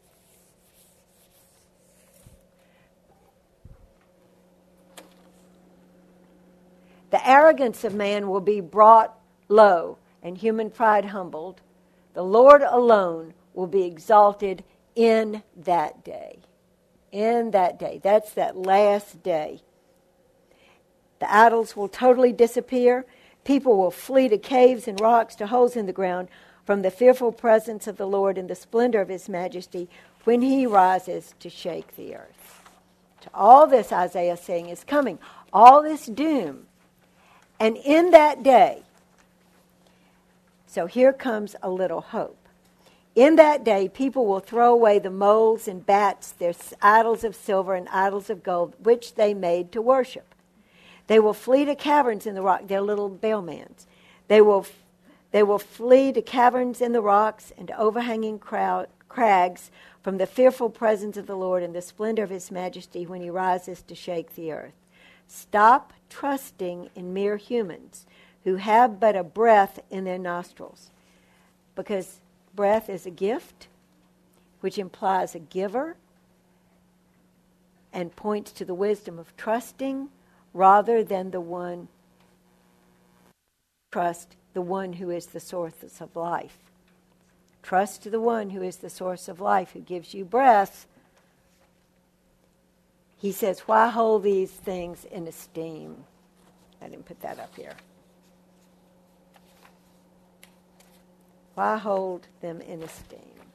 The arrogance of man will be brought low, and human pride humbled. The Lord alone will be exalted in that day. In that day. That's that last day. The idols will totally disappear. People will flee to caves and rocks, to holes in the ground, from the fearful presence of the Lord and the splendor of his majesty when he rises to shake the earth. To all this, Isaiah is saying, is coming. All this doom. And in that day, so here comes a little hope. In that day, people will throw away the moles and bats, their idols of silver and idols of gold, which they made to worship. They will flee to caverns in the rock, their little Baalmans. They will, they will flee to caverns in the rocks and to overhanging crowd, crags from the fearful presence of the Lord and the splendor of his majesty when he rises to shake the earth. Stop trusting in mere humans who have but a breath in their nostrils, because breath is a gift, which implies a giver and points to the wisdom of trusting rather than the one trust the one who is the source of life. Trust the one who is the source of life, who gives you breath. He says, why hold these things in esteem? I didn't put that up here. Why hold them in esteem?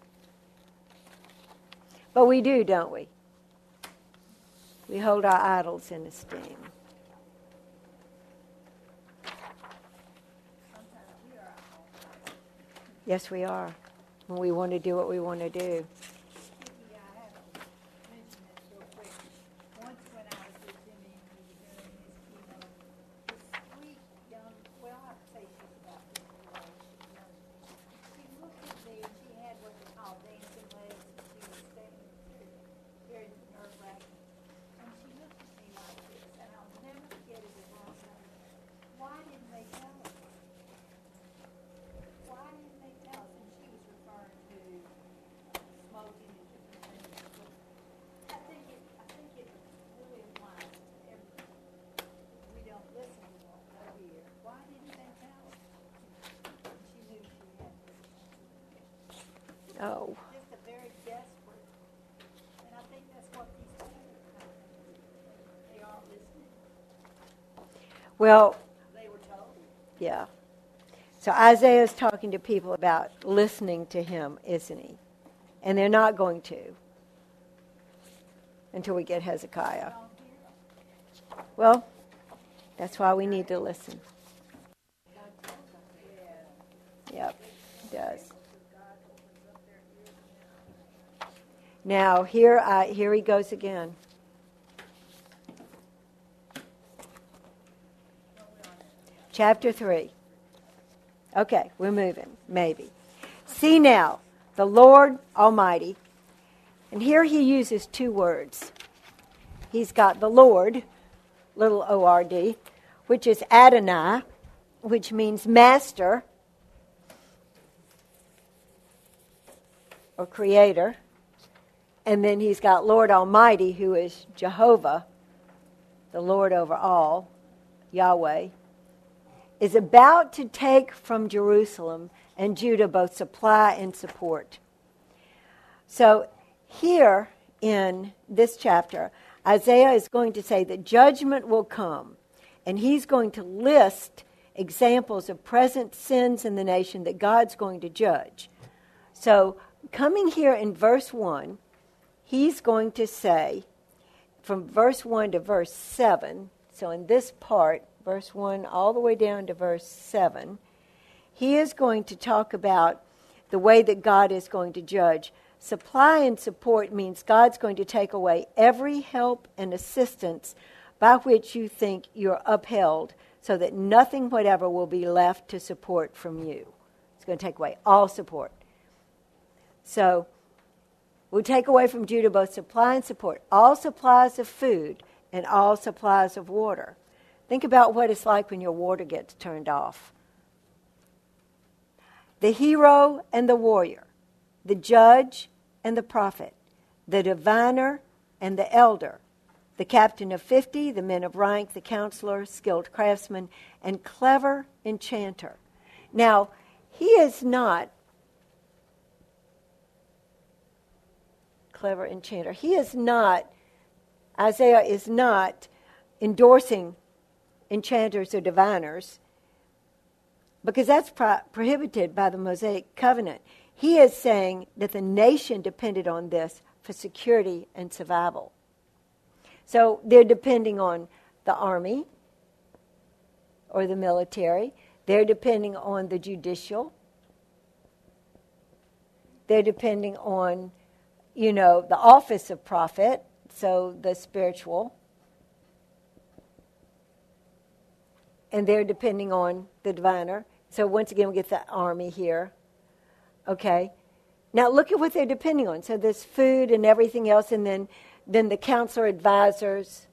But we do, don't we? We hold our idols in esteem. Yes, we are. When we want to do what we want to do. Yeah, I have to mention this real quick. Once when I was with Jimmy and we were doing his keynote, this sweet young, well, I have to say she's about fifty years old, she's young. She looked at me and she had what they call dancing legs, and she was standing very nerve-wracking. And she looked at me like this, and I'll never forget it as long as I live. Why didn't they tell us? Why didn't they tell us? And she was referring to uh, smoking and different things. But I think it, I think it really applies to everything. We don't listen, we won't go here. Why didn't they tell us? And she knew she had to. Oh. Just a very desperate, and I think that's what these people are kind of doing. They aren't listening. Well, They were told. yeah. So Isaiah is talking to people about listening to him, isn't he? And they're not going to until we get Hezekiah. Well, that's why we need to listen. Yep, it does. Now, here, I, here he goes again. Chapter three. Okay, we're moving, maybe. See now, the Lord Almighty, and here he uses two words. He's got the Lord, little O R D, which is Adonai, which means master or creator. And then he's got Lord Almighty, who is Jehovah, the Lord over all, Yahweh, is about to take from Jerusalem and Judah both supply and support. So here in this chapter, Isaiah is going to say that judgment will come, and he's going to list examples of present sins in the nation that God's going to judge. So coming here in verse one, he's going to say, from verse one to verse seven, so in this part, verse one all the way down to verse seven, he is going to talk about the way that God is going to judge Supply and support means God's going to take away every help and assistance by which you think you're upheld, so that nothing whatever will be left to support from you. It's going to take away all support. So we'll take away from Judah both supply and support, all supplies of food and all supplies of water. Think about what it's like when your water gets turned off. The hero and the warrior, the judge and the prophet, the diviner and the elder, the captain of fifty, the men of rank, the counselor, skilled craftsman, and clever enchanter. Now, he is not clever enchanter. He is not, Isaiah is not endorsing enchanters or diviners, because that's pro- prohibited by the Mosaic covenant. He is saying that the nation depended on this for security and survival. So they're depending on the army or the military. They're depending on the judicial. They're depending on, you know, the office of prophet, so the spiritual. And they're depending on the diviner. So once again, we get the army here. Okay. Now look at what they're depending on. So there's food and everything else, and then, then the counselor advisors,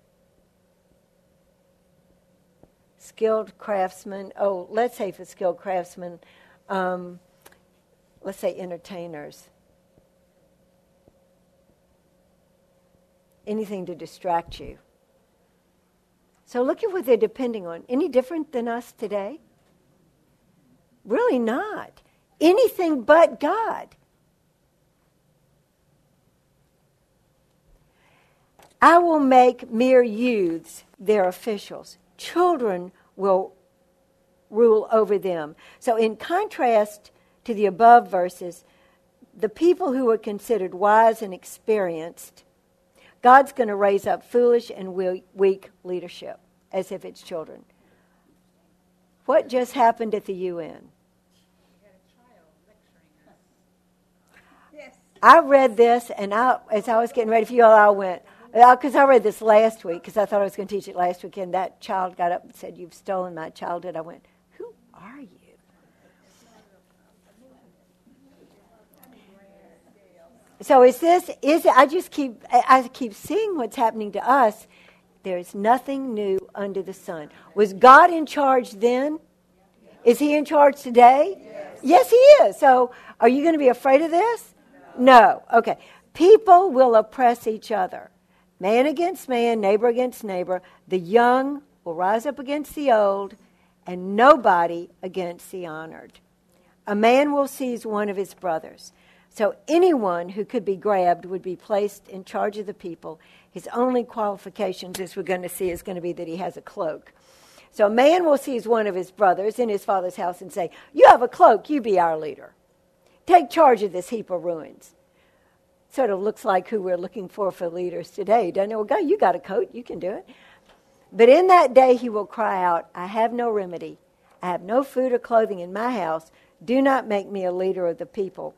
skilled craftsmen. Oh, let's say for skilled craftsmen, um, let's say entertainers. Anything to distract you. So look at what they're depending on. Any different than us today? Really not. Anything but God. I will make mere youths their officials. Children will rule over them. So in contrast to the above verses, the people who were considered wise and experienced, God's going to raise up foolish and weak leadership, as if it's children. What just happened at the U N? I read this, and I, as I was getting ready for you all, I went, because I read this last week, because I thought I was going to teach it last week, and that child got up and said, "You've stolen my childhood." I went, "Who are you?" So is this, is it, I just keep, I keep seeing what's happening to us. There's nothing new under the sun. Was God in charge then? Is he in charge today? Yes, yes he is. So are you going to be afraid of this? No. No. Okay. People will oppress each other. Man against man, neighbor against neighbor. The young will rise up against the old, and nobody against the honored. A man will seize one of his brothers. So anyone who could be grabbed would be placed in charge of the people. His only qualifications, as we're going to see, is going to be that he has a cloak. So a man will seize one of his brothers in his father's house and say, "You have a cloak, you be our leader. Take charge of this heap of ruins." Sort of looks like who we're looking for for leaders today, doesn't it? Well, God, you got a coat, you can do it. But in that day he will cry out, "I have no remedy. I have no food or clothing in my house. Do not make me a leader of the people."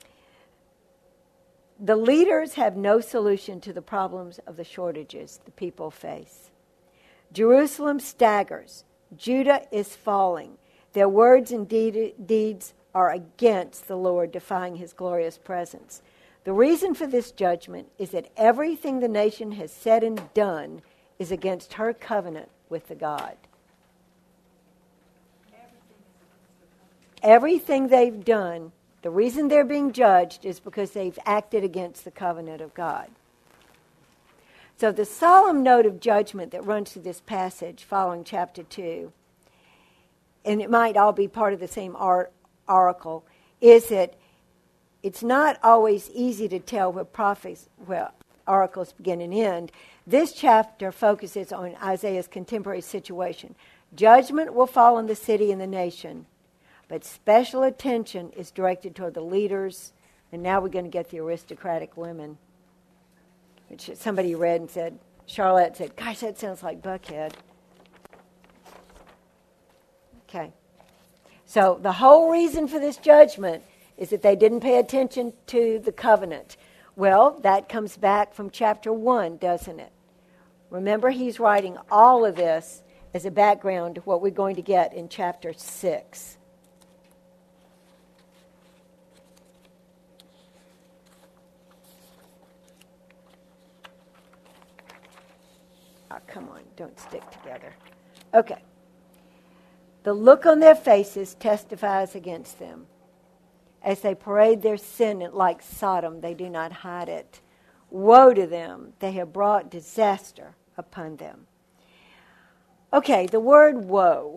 The leaders have no solution to the problems of the shortages the people face. Jerusalem staggers. Judah is falling. Their words and deed, deeds are against the Lord, defying his glorious presence. The reason for this judgment is that everything the nation has said and done is against her covenant with the God. Everything they've done, the reason they're being judged is because they've acted against the covenant of God. So the solemn note of judgment that runs through this passage following chapter two, and it might all be part of the same ar- oracle, is that it's not always easy to tell where prophets, where oracles begin and end. This chapter focuses on Isaiah's contemporary situation. Judgment will fall on the city and the nation, but special attention is directed toward the leaders, and now we're going to get the aristocratic women, which somebody read and said, Charlotte said, "Gosh, that sounds like Buckhead." Okay. So the whole reason for this judgment is that they didn't pay attention to the covenant. Well, that comes back from chapter one, doesn't it? Remember, he's writing all of this as a background to what we're going to get in chapter six. Oh, come on, don't stick together. Okay. The look on their faces testifies against them. As they parade their sin like Sodom, they do not hide it. Woe to them, they have brought disaster upon them. Okay, the word woe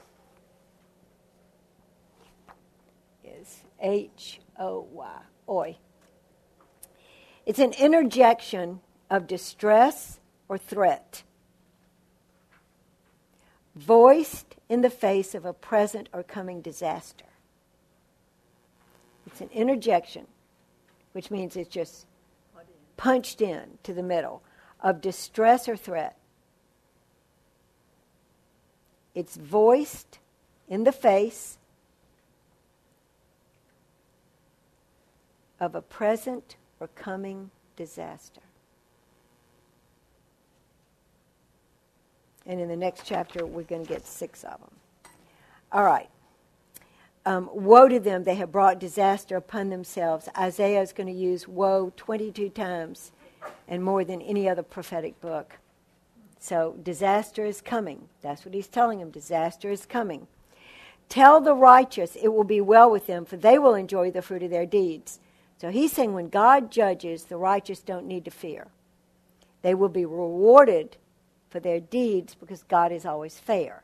is H O Y, oi. It's an interjection of distress or threat, voiced in the face of a present or coming disaster. It's an interjection, which means it's just punched in to the middle of distress or threat. It's voiced in the face of a present or coming disaster. And in the next chapter, we're going to get six of them. All right. Um, woe to them, they have brought disaster upon themselves. Isaiah is going to use woe twenty-two times and more than any other prophetic book. So disaster is coming. That's what he's telling them. Disaster is coming. Tell the righteous it will be well with them, for they will enjoy the fruit of their deeds. So he's saying when God judges, the righteous don't need to fear. They will be rewarded for their deeds because God is always fair.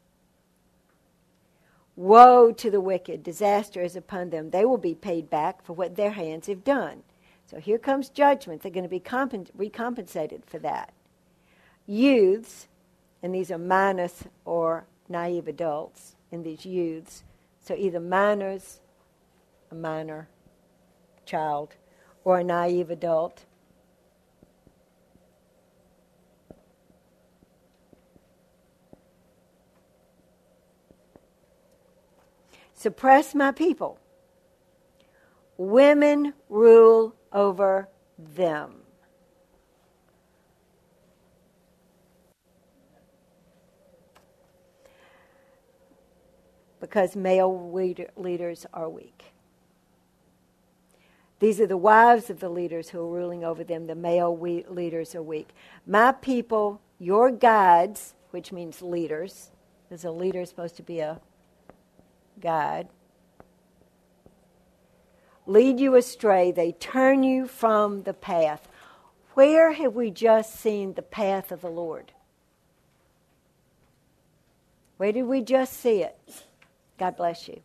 Woe to the wicked, disaster is upon them. They will be paid back for what their hands have done. So here comes judgment. They're going to be compen- recompensated for that. Youths, and these are minors or naive adults in these youths. So either minors, a minor child, or a naive adult. Suppress my people. Women rule over them. Because male leader, leaders are weak. These are the wives of the leaders who are ruling over them. The male we, leaders are weak. My people, your guides, which means leaders, because a leader is supposed to be a guide, lead you astray. They turn you from the path. Where have we just seen the path of the Lord? Where did we just see it? God bless you.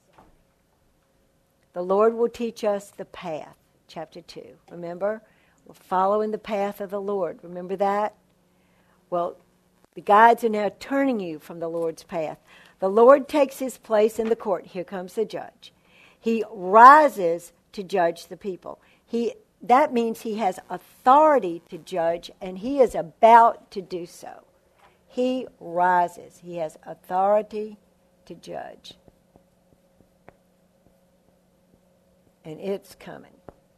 The Lord will teach us the path, chapter two. Remember? We're following the path of the Lord. Remember that? Well, the guides are now turning you from the Lord's path. The Lord takes his place in the court. Here comes the judge. He rises to judge the people. He that means he has authority to judge, and he is about to do so. He rises. He has authority to judge. And it's coming.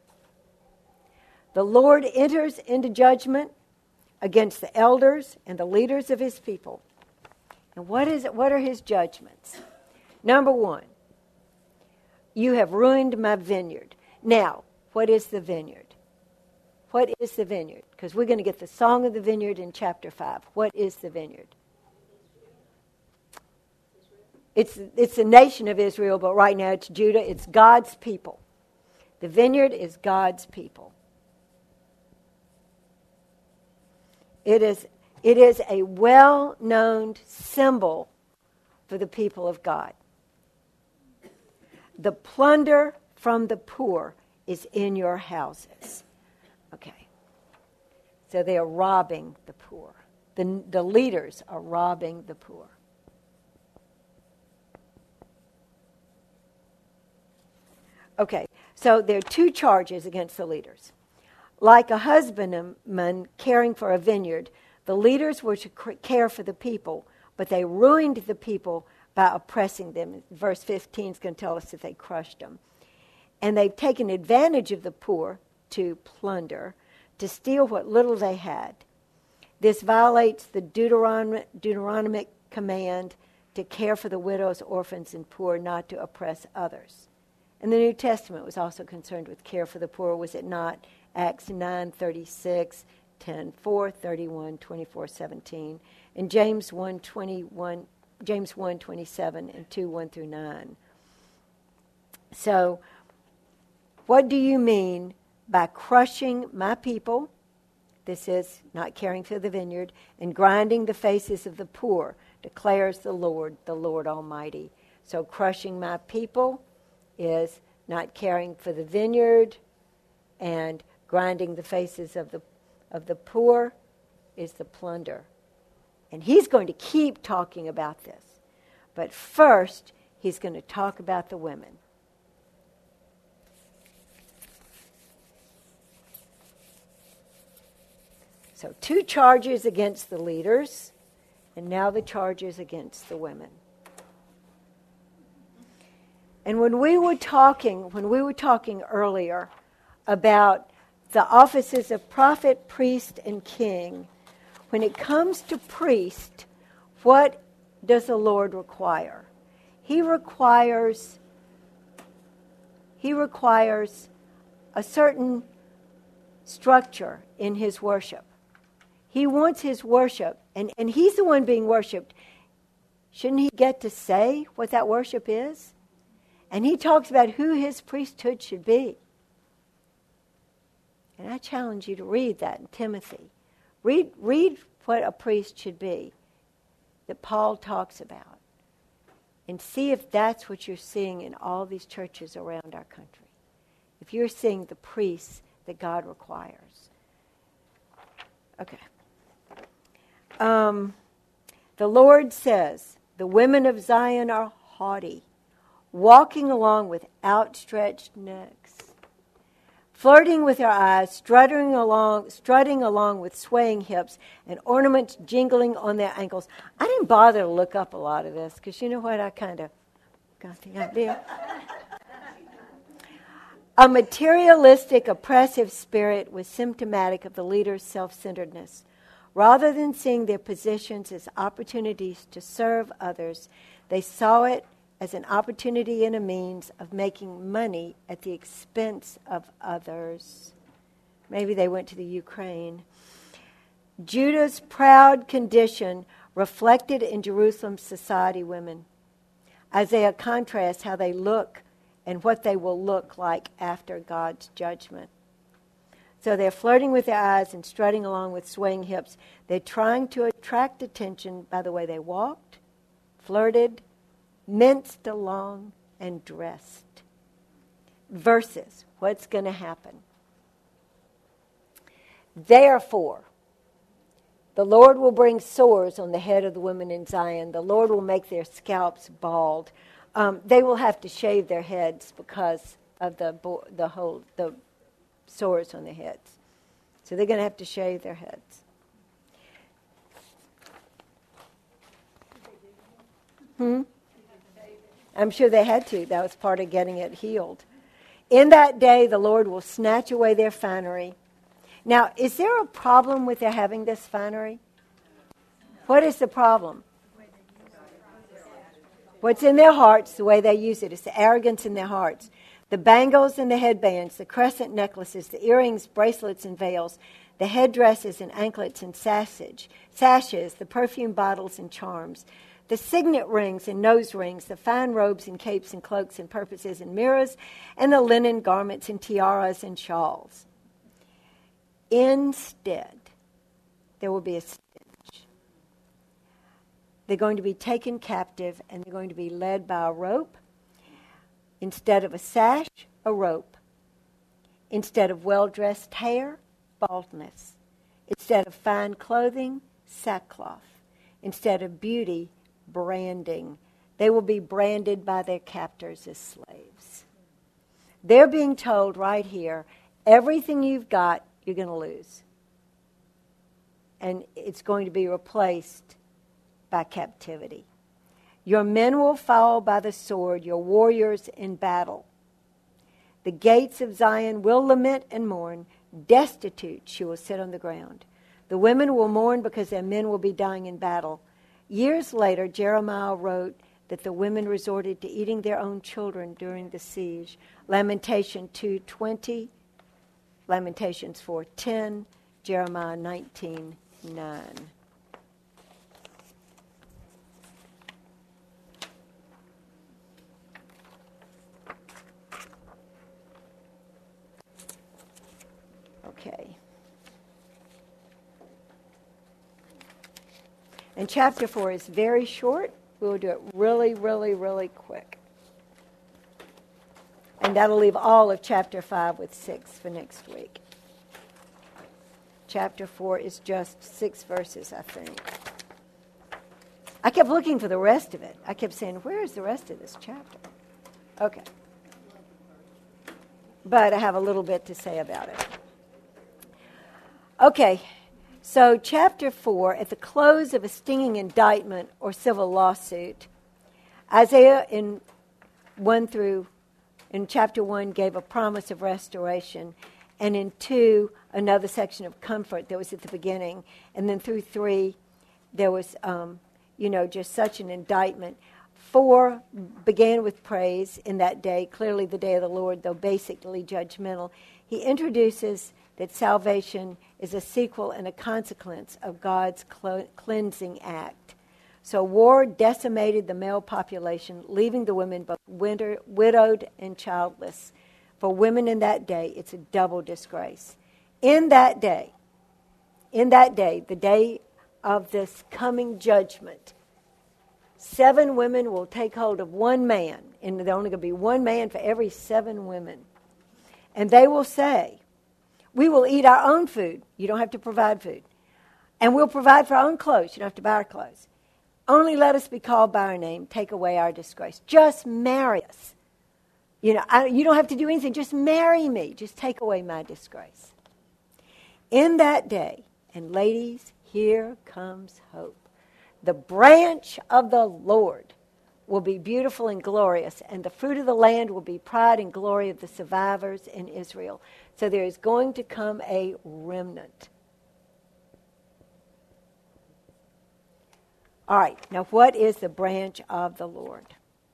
The Lord enters into judgment against the elders and the leaders of his people. And what is it? What are his judgments? Number one, you have ruined my vineyard. Now, what is the vineyard? What is the vineyard? Because we're going to get the song of the vineyard in chapter five. What is the vineyard? It's, it's the nation of Israel, but right now it's Judah. It's God's people. The vineyard is God's people. It is, it is a well-known symbol for the people of God. The plunder from the poor is in your houses. Okay. So they are robbing the poor. The, the leaders are robbing the poor. Okay, so there are two charges against the leaders. Like a husbandman caring for a vineyard, the leaders were to care for the people, but they ruined the people by oppressing them. Verse fifteen is going to tell us that they crushed them. and they've taken advantage of the poor to plunder, to steal what little they had. This violates the Deuteronomic, Deuteronomic command to care for the widows, orphans, and poor, not to oppress others. And the New Testament was also concerned with care for the poor, was it not? Acts nine thirty-six, ten four, thirty-one, twenty-four seventeen, and James one twenty-one, James one twenty-seven, and two one through nine. So, what do you mean by crushing my people? This is not caring for the vineyard, and grinding the faces of the poor, declares the Lord, the Lord Almighty. So crushing my people is not caring for the vineyard, and grinding the faces of the of the poor is the plunder. And he's going to keep talking about this. But first, he's going to talk about the women. So two charges against the leaders, and now the charges against the women. And when we were talking, when we were talking earlier about the offices of prophet, priest, and king, when it comes to priest, what does the Lord require? He requires He requires a certain structure in his worship. He wants his worship, and, and he's the one being worshipped. Shouldn't he get to say what that worship is? And he talks about who his priesthood should be. And I challenge you to read that in Timothy. Read, read what a priest should be that Paul talks about. And see if that's what you're seeing in all these churches around our country. If you're seeing the priests that God requires. Okay. Um, the Lord says, the women of Zion are haughty, walking along with outstretched necks, flirting with their eyes, strutting along, strutting along with swaying hips, and ornaments jingling on their ankles. I didn't bother to look up a lot of this because you know what? I kind of got the idea. A materialistic, oppressive spirit was symptomatic of the leader's self-centeredness. Rather than seeing their positions as opportunities to serve others, they saw it as an opportunity and a means of making money at the expense of others. Maybe they went to the Ukraine. Judah's proud condition reflected in Jerusalem's society women. Isaiah contrasts how they look and what they will look like after God's judgment. So they're flirting with their eyes and strutting along with swaying hips. They're trying to attract attention by the way they walked, flirted, minced along, and dressed. Versus what's going to happen. Therefore, the Lord will bring sores on the head of the women in Zion. The Lord will make their scalps bald. Um, they will have to shave their heads because of the the whole the sores on their heads. So they're going to have to shave their heads. Hmm? I'm sure they had to. That was part of getting it healed. In that day, the Lord will snatch away their finery. Now, is there a problem with their having this finery? What is the problem? What's in their hearts, the way they use it. It's the arrogance in their hearts. The bangles and the headbands, the crescent necklaces, the earrings, bracelets, and veils, the headdresses and anklets and sashes, sashes, the perfume bottles and charms, the signet rings and nose rings, the fine robes and capes and cloaks and purposes and mirrors, and the linen garments and tiaras and shawls. Instead, there will be a stench. They're going to be taken captive, and they're going to be led by a rope. Instead of a sash, a rope. Instead of well-dressed hair, baldness. Instead of fine clothing, sackcloth. Instead of beauty, branding. They will be branded by their captors as slaves. They're being told right here, everything you've got, you're going to lose. And it's going to be replaced by captivity. Your men will fall by the sword, your warriors in battle. The gates of Zion will lament and mourn. Destitute she will sit on the ground. The women will mourn because their men will be dying in battle. Years later, Jeremiah wrote that the women resorted to eating their own children during the siege. Lamentation two twenty, Lamentations four ten, Jeremiah nineteen nine. Okay. And chapter four is very short. We'll do it really, really, really quick. And that'll leave all of chapter five with six for next week. Chapter four is just six verses, I think. I kept looking for the rest of it. I kept saying, where is the rest of this chapter? Okay. But I have a little bit to say about it. Okay, so chapter four, at the close of a stinging indictment or civil lawsuit, Isaiah in one through, in chapter one gave a promise of restoration, and in two, another section of comfort that was at the beginning, and then through three, there was, um, you know, just such an indictment. Four began with praise in that day, clearly the day of the Lord, though basically judgmental. He introduces that salvation is a sequel and a consequence of God's cl- cleansing act. So war decimated the male population, leaving the women both winter, widowed and childless. For women in that day, it's a double disgrace. In that day, in that day, the day of this coming judgment, seven women will take hold of one man, and there's only going to be one man for every seven women. And they will say, we will eat our own food. You don't have to provide food. And we'll provide for our own clothes. You don't have to buy our clothes. Only let us be called by our name. Take away our disgrace. Just marry us. You know, I, you don't have to do anything. Just marry me. Just take away my disgrace. In that day, and ladies, here comes hope. The branch of the Lord will be beautiful and glorious, and the fruit of the land will be pride and glory of the survivors in Israel. So there is going to come a remnant. All right, now what is the branch of the Lord?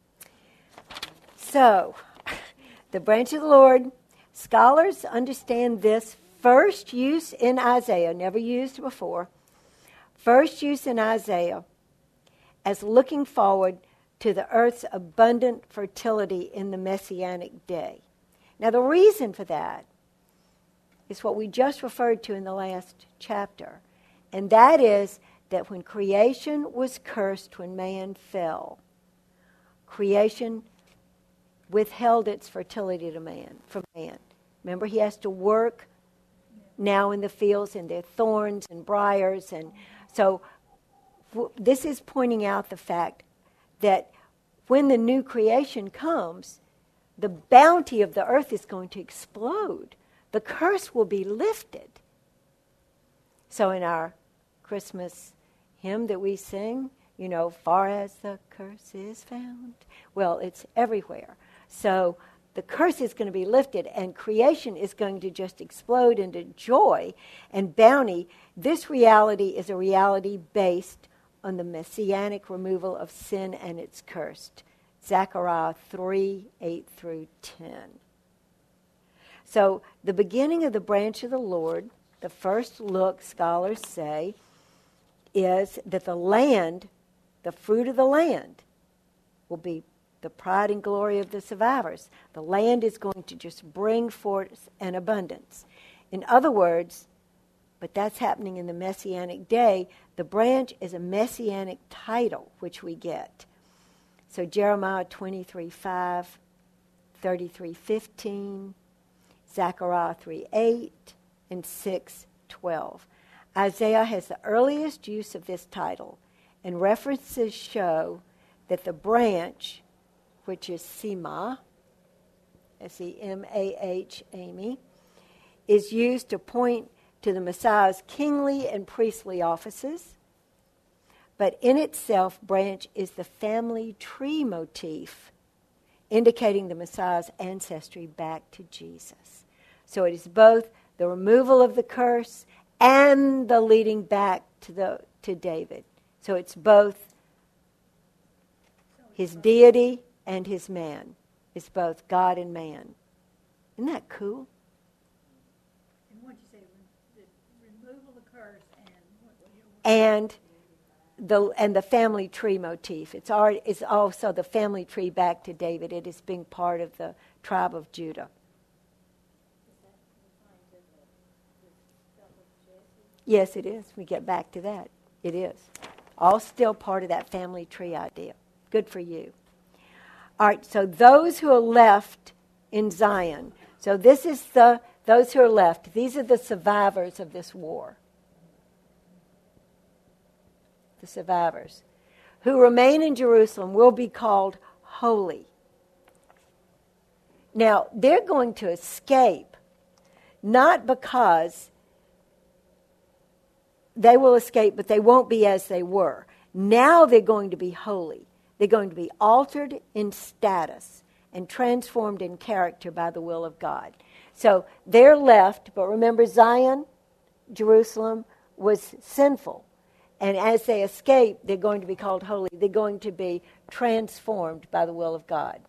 So, the branch of the Lord, scholars understand this first use in Isaiah, never used before, first use in Isaiah as looking forward to the earth's abundant fertility in the Messianic day. Now, the reason for that is what we just referred to in the last chapter, and that is that when creation was cursed, when man fell, creation withheld its fertility to man, from man. Remember, he has to work now in the fields, and there are thorns and briars, and so w- this is pointing out the fact that when the new creation comes, the bounty of the earth is going to explode. The curse will be lifted. So in our Christmas hymn that we sing, you know, far as the curse is found, well, it's everywhere. So the curse is going to be lifted, and creation is going to just explode into joy and bounty. This reality is a reality based on the messianic removal of sin and its cursed. Zechariah three, eight through ten. So the beginning of the branch of the Lord, the first look, scholars say, is that the land, the fruit of the land, will be the pride and glory of the survivors. The land is going to just bring forth an abundance. In other words, but that's happening in the Messianic day, the branch is a Messianic title, which we get. So Jeremiah twenty-three five, thirty-three fifteen, Zechariah three eight, and six twelve. Isaiah has the earliest use of this title, and references show that the branch, which is Sema, S E M A H, Amy, is used to point to the Messiah's kingly and priestly offices. But in itself, branch is the family tree motif indicating the Messiah's ancestry back to Jesus. So it is both the removal of the curse and the leading back to the to David. So it's both his deity and his man. It's both God and man. Isn't that cool? And what'd you say? The removal of the curse and what? And the and the family tree motif. It's already, it's also the family tree back to David. It is being part of the tribe of Judah. Yes, it is. We get back to that. It is. All still part of that family tree idea. Good for you. All right, so those who are left in Zion. So this is the, those who are left. These are the survivors of this war. The survivors. Who remain in Jerusalem will be called holy. Now, they're going to escape, not because they will escape, but they won't be as they were. Now they're going to be holy. They're going to be altered in status and transformed in character by the will of God. So they're left, but remember Zion, Jerusalem, was sinful. And as they escape, they're going to be called holy. They're going to be transformed by the will of God.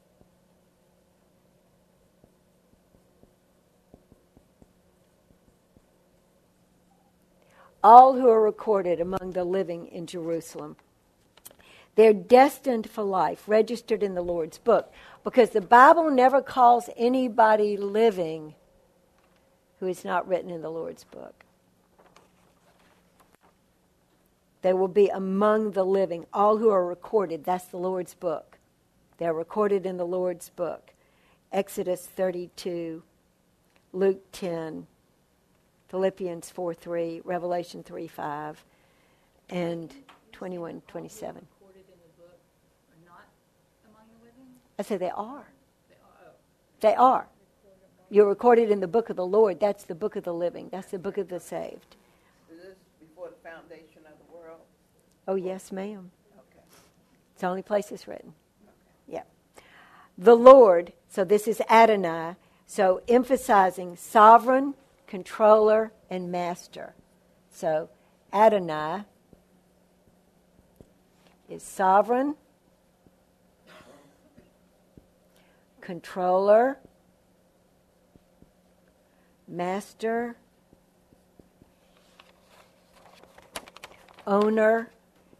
All who are recorded among the living in Jerusalem. They're destined for life, registered in the Lord's book. Because the Bible never calls anybody living who is not written in the Lord's book. They will be among the living. All who are recorded, that's the Lord's book. They're recorded in the Lord's book. Exodus thirty-two, Luke ten, Philippians four three, Revelation three five, and twenty-one twenty-seven. Recorded in the book are not among the living? I say they are. They are. Oh. They are. You're recorded in the book of the Lord. That's the book of the living. That's the book of the saved. Is this before the foundation of the world? Oh, yes, ma'am. Okay. It's the only place it's written. Okay. Yeah. The Lord, so this is Adonai, so emphasizing sovereign, controller, and master. So Adonai is sovereign, controller, master, owner,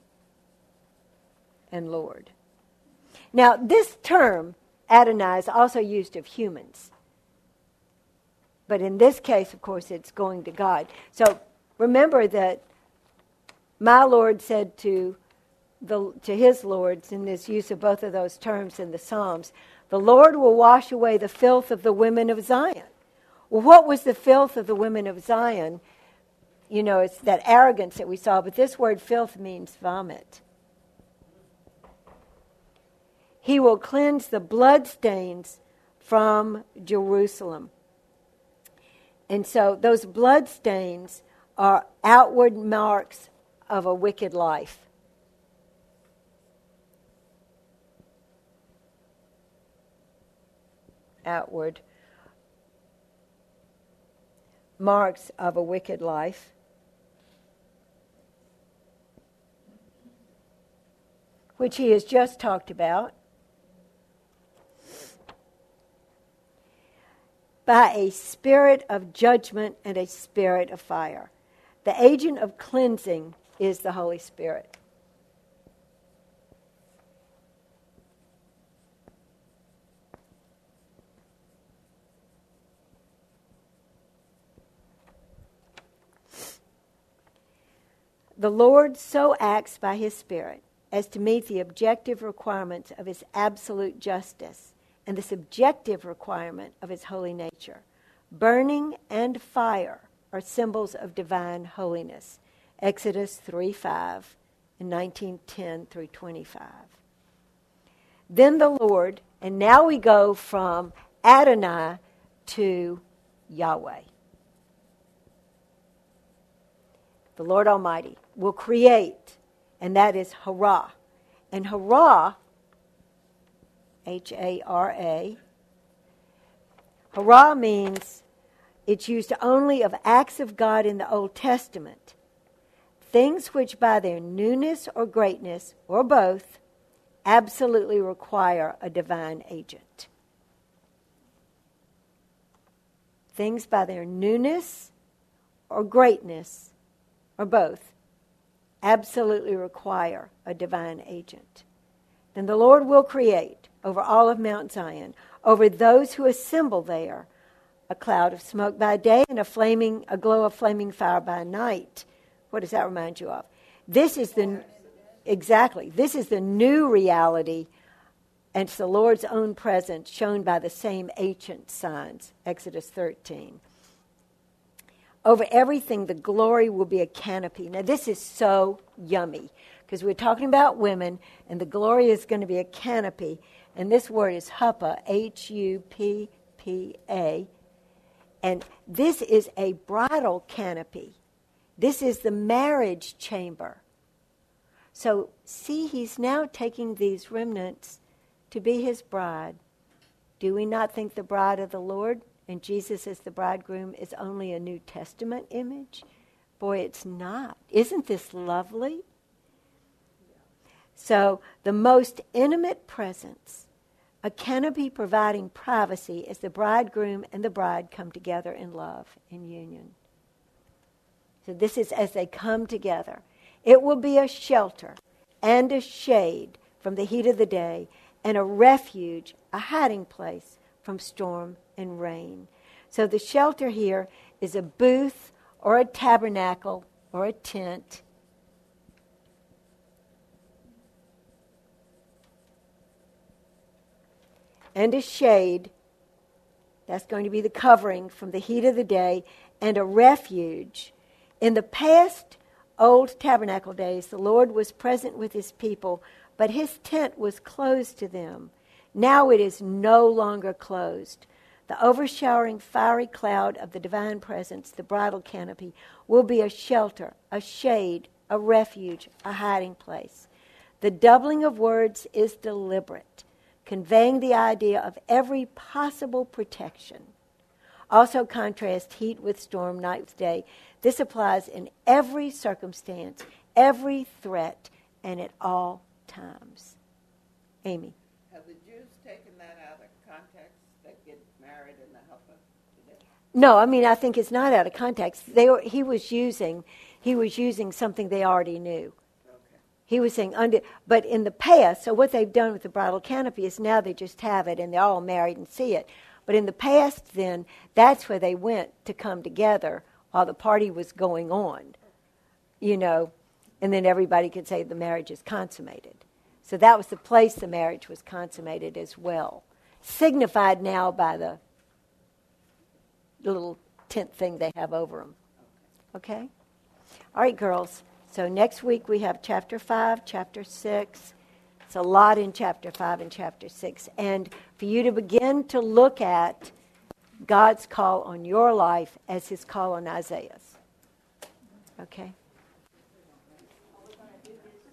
and Lord. Now, this term, Adonai, is also used of humans. But in this case, of course, it's going to God. So remember that my Lord said to the to his lords, in this use of both of those terms in the Psalms, the Lord will wash away the filth of the women of Zion. Well, what was the filth of the women of Zion? You know, it's that arrogance that we saw, but this word filth means vomit. He will cleanse the bloodstains from Jerusalem. And so those bloodstains are outward marks of a wicked life. Outward marks of a wicked life. Which he has just talked about. By a spirit of judgment and a spirit of fire. The agent of cleansing is the Holy Spirit. The Lord so acts by his Spirit as to meet the objective requirements of his absolute justice and the subjective requirement of his holy nature. Burning and fire are symbols of divine holiness. Exodus three five and nineteen ten through twenty-five. Then the Lord, and now we go from Adonai to Yahweh. The Lord Almighty will create, and that is hara. And hara H A R A. Hara means it's used only of acts of God in the Old Testament, things which by their newness or greatness, or both, absolutely require a divine agent. Things by their newness or greatness, or both, absolutely require a divine agent. Then the Lord will create over all of Mount Zion, over those who assemble there, a cloud of smoke by day and a flaming, a glow of flaming fire by night. What does that remind you of? This is the, exactly, this is the new reality, and it's the Lord's own presence shown by the same ancient signs, Exodus thirteen. Over everything, the glory will be a canopy. Now, this is so yummy, because we're talking about women, and the glory is going to be a canopy, and this word is huppah, H U P P A, and this is a bridal canopy. This is the marriage chamber. So, see, he's now taking these remnants to be his bride. Do we not think the bride of the Lord and Jesus as the bridegroom is only a New Testament image? Boy, it's not. Isn't this lovely? So, the most intimate presence, a canopy providing privacy as the bridegroom and the bride come together in love, in union. So this is as they come together. It will be a shelter and a shade from the heat of the day, and a refuge, a hiding place from storm and rain. So the shelter here is a booth or a tabernacle or a tent. And a shade, that's going to be the covering from the heat of the day, and a refuge. In the past old tabernacle days, the Lord was present with his people, but his tent was closed to them. Now it is no longer closed. The overshowering fiery cloud of the divine presence, the bridal canopy, will be a shelter, a shade, a refuge, a hiding place. The doubling of words is deliberate, conveying the idea of every possible protection. Also contrast heat with storm, night with day. This applies in every circumstance, every threat, and at all times. Amy. Have the Jews taken that out of context, that get married in the huppah today? No, I mean, I think it's not out of context. They were, he was using, he was using something they already knew. Okay. He was saying, under, but in the past, so what they've done with the bridal canopy is now they just have it and they're all married and see it. But in the past then, that's where they went to come together while the party was going on, you know, and then everybody could say the marriage is consummated. So that was the place the marriage was consummated as well, signified now by the little tent thing they have over them. Okay? All right, girls. So next week we have chapter five, chapter six. It's a lot in chapter five and chapter six. And for you to begin to look at God's call on your life as his call on Isaiah's. Okay?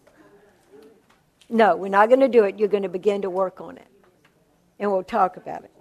No, we're not going to do it. You're going to begin to work on it. And we'll talk about it.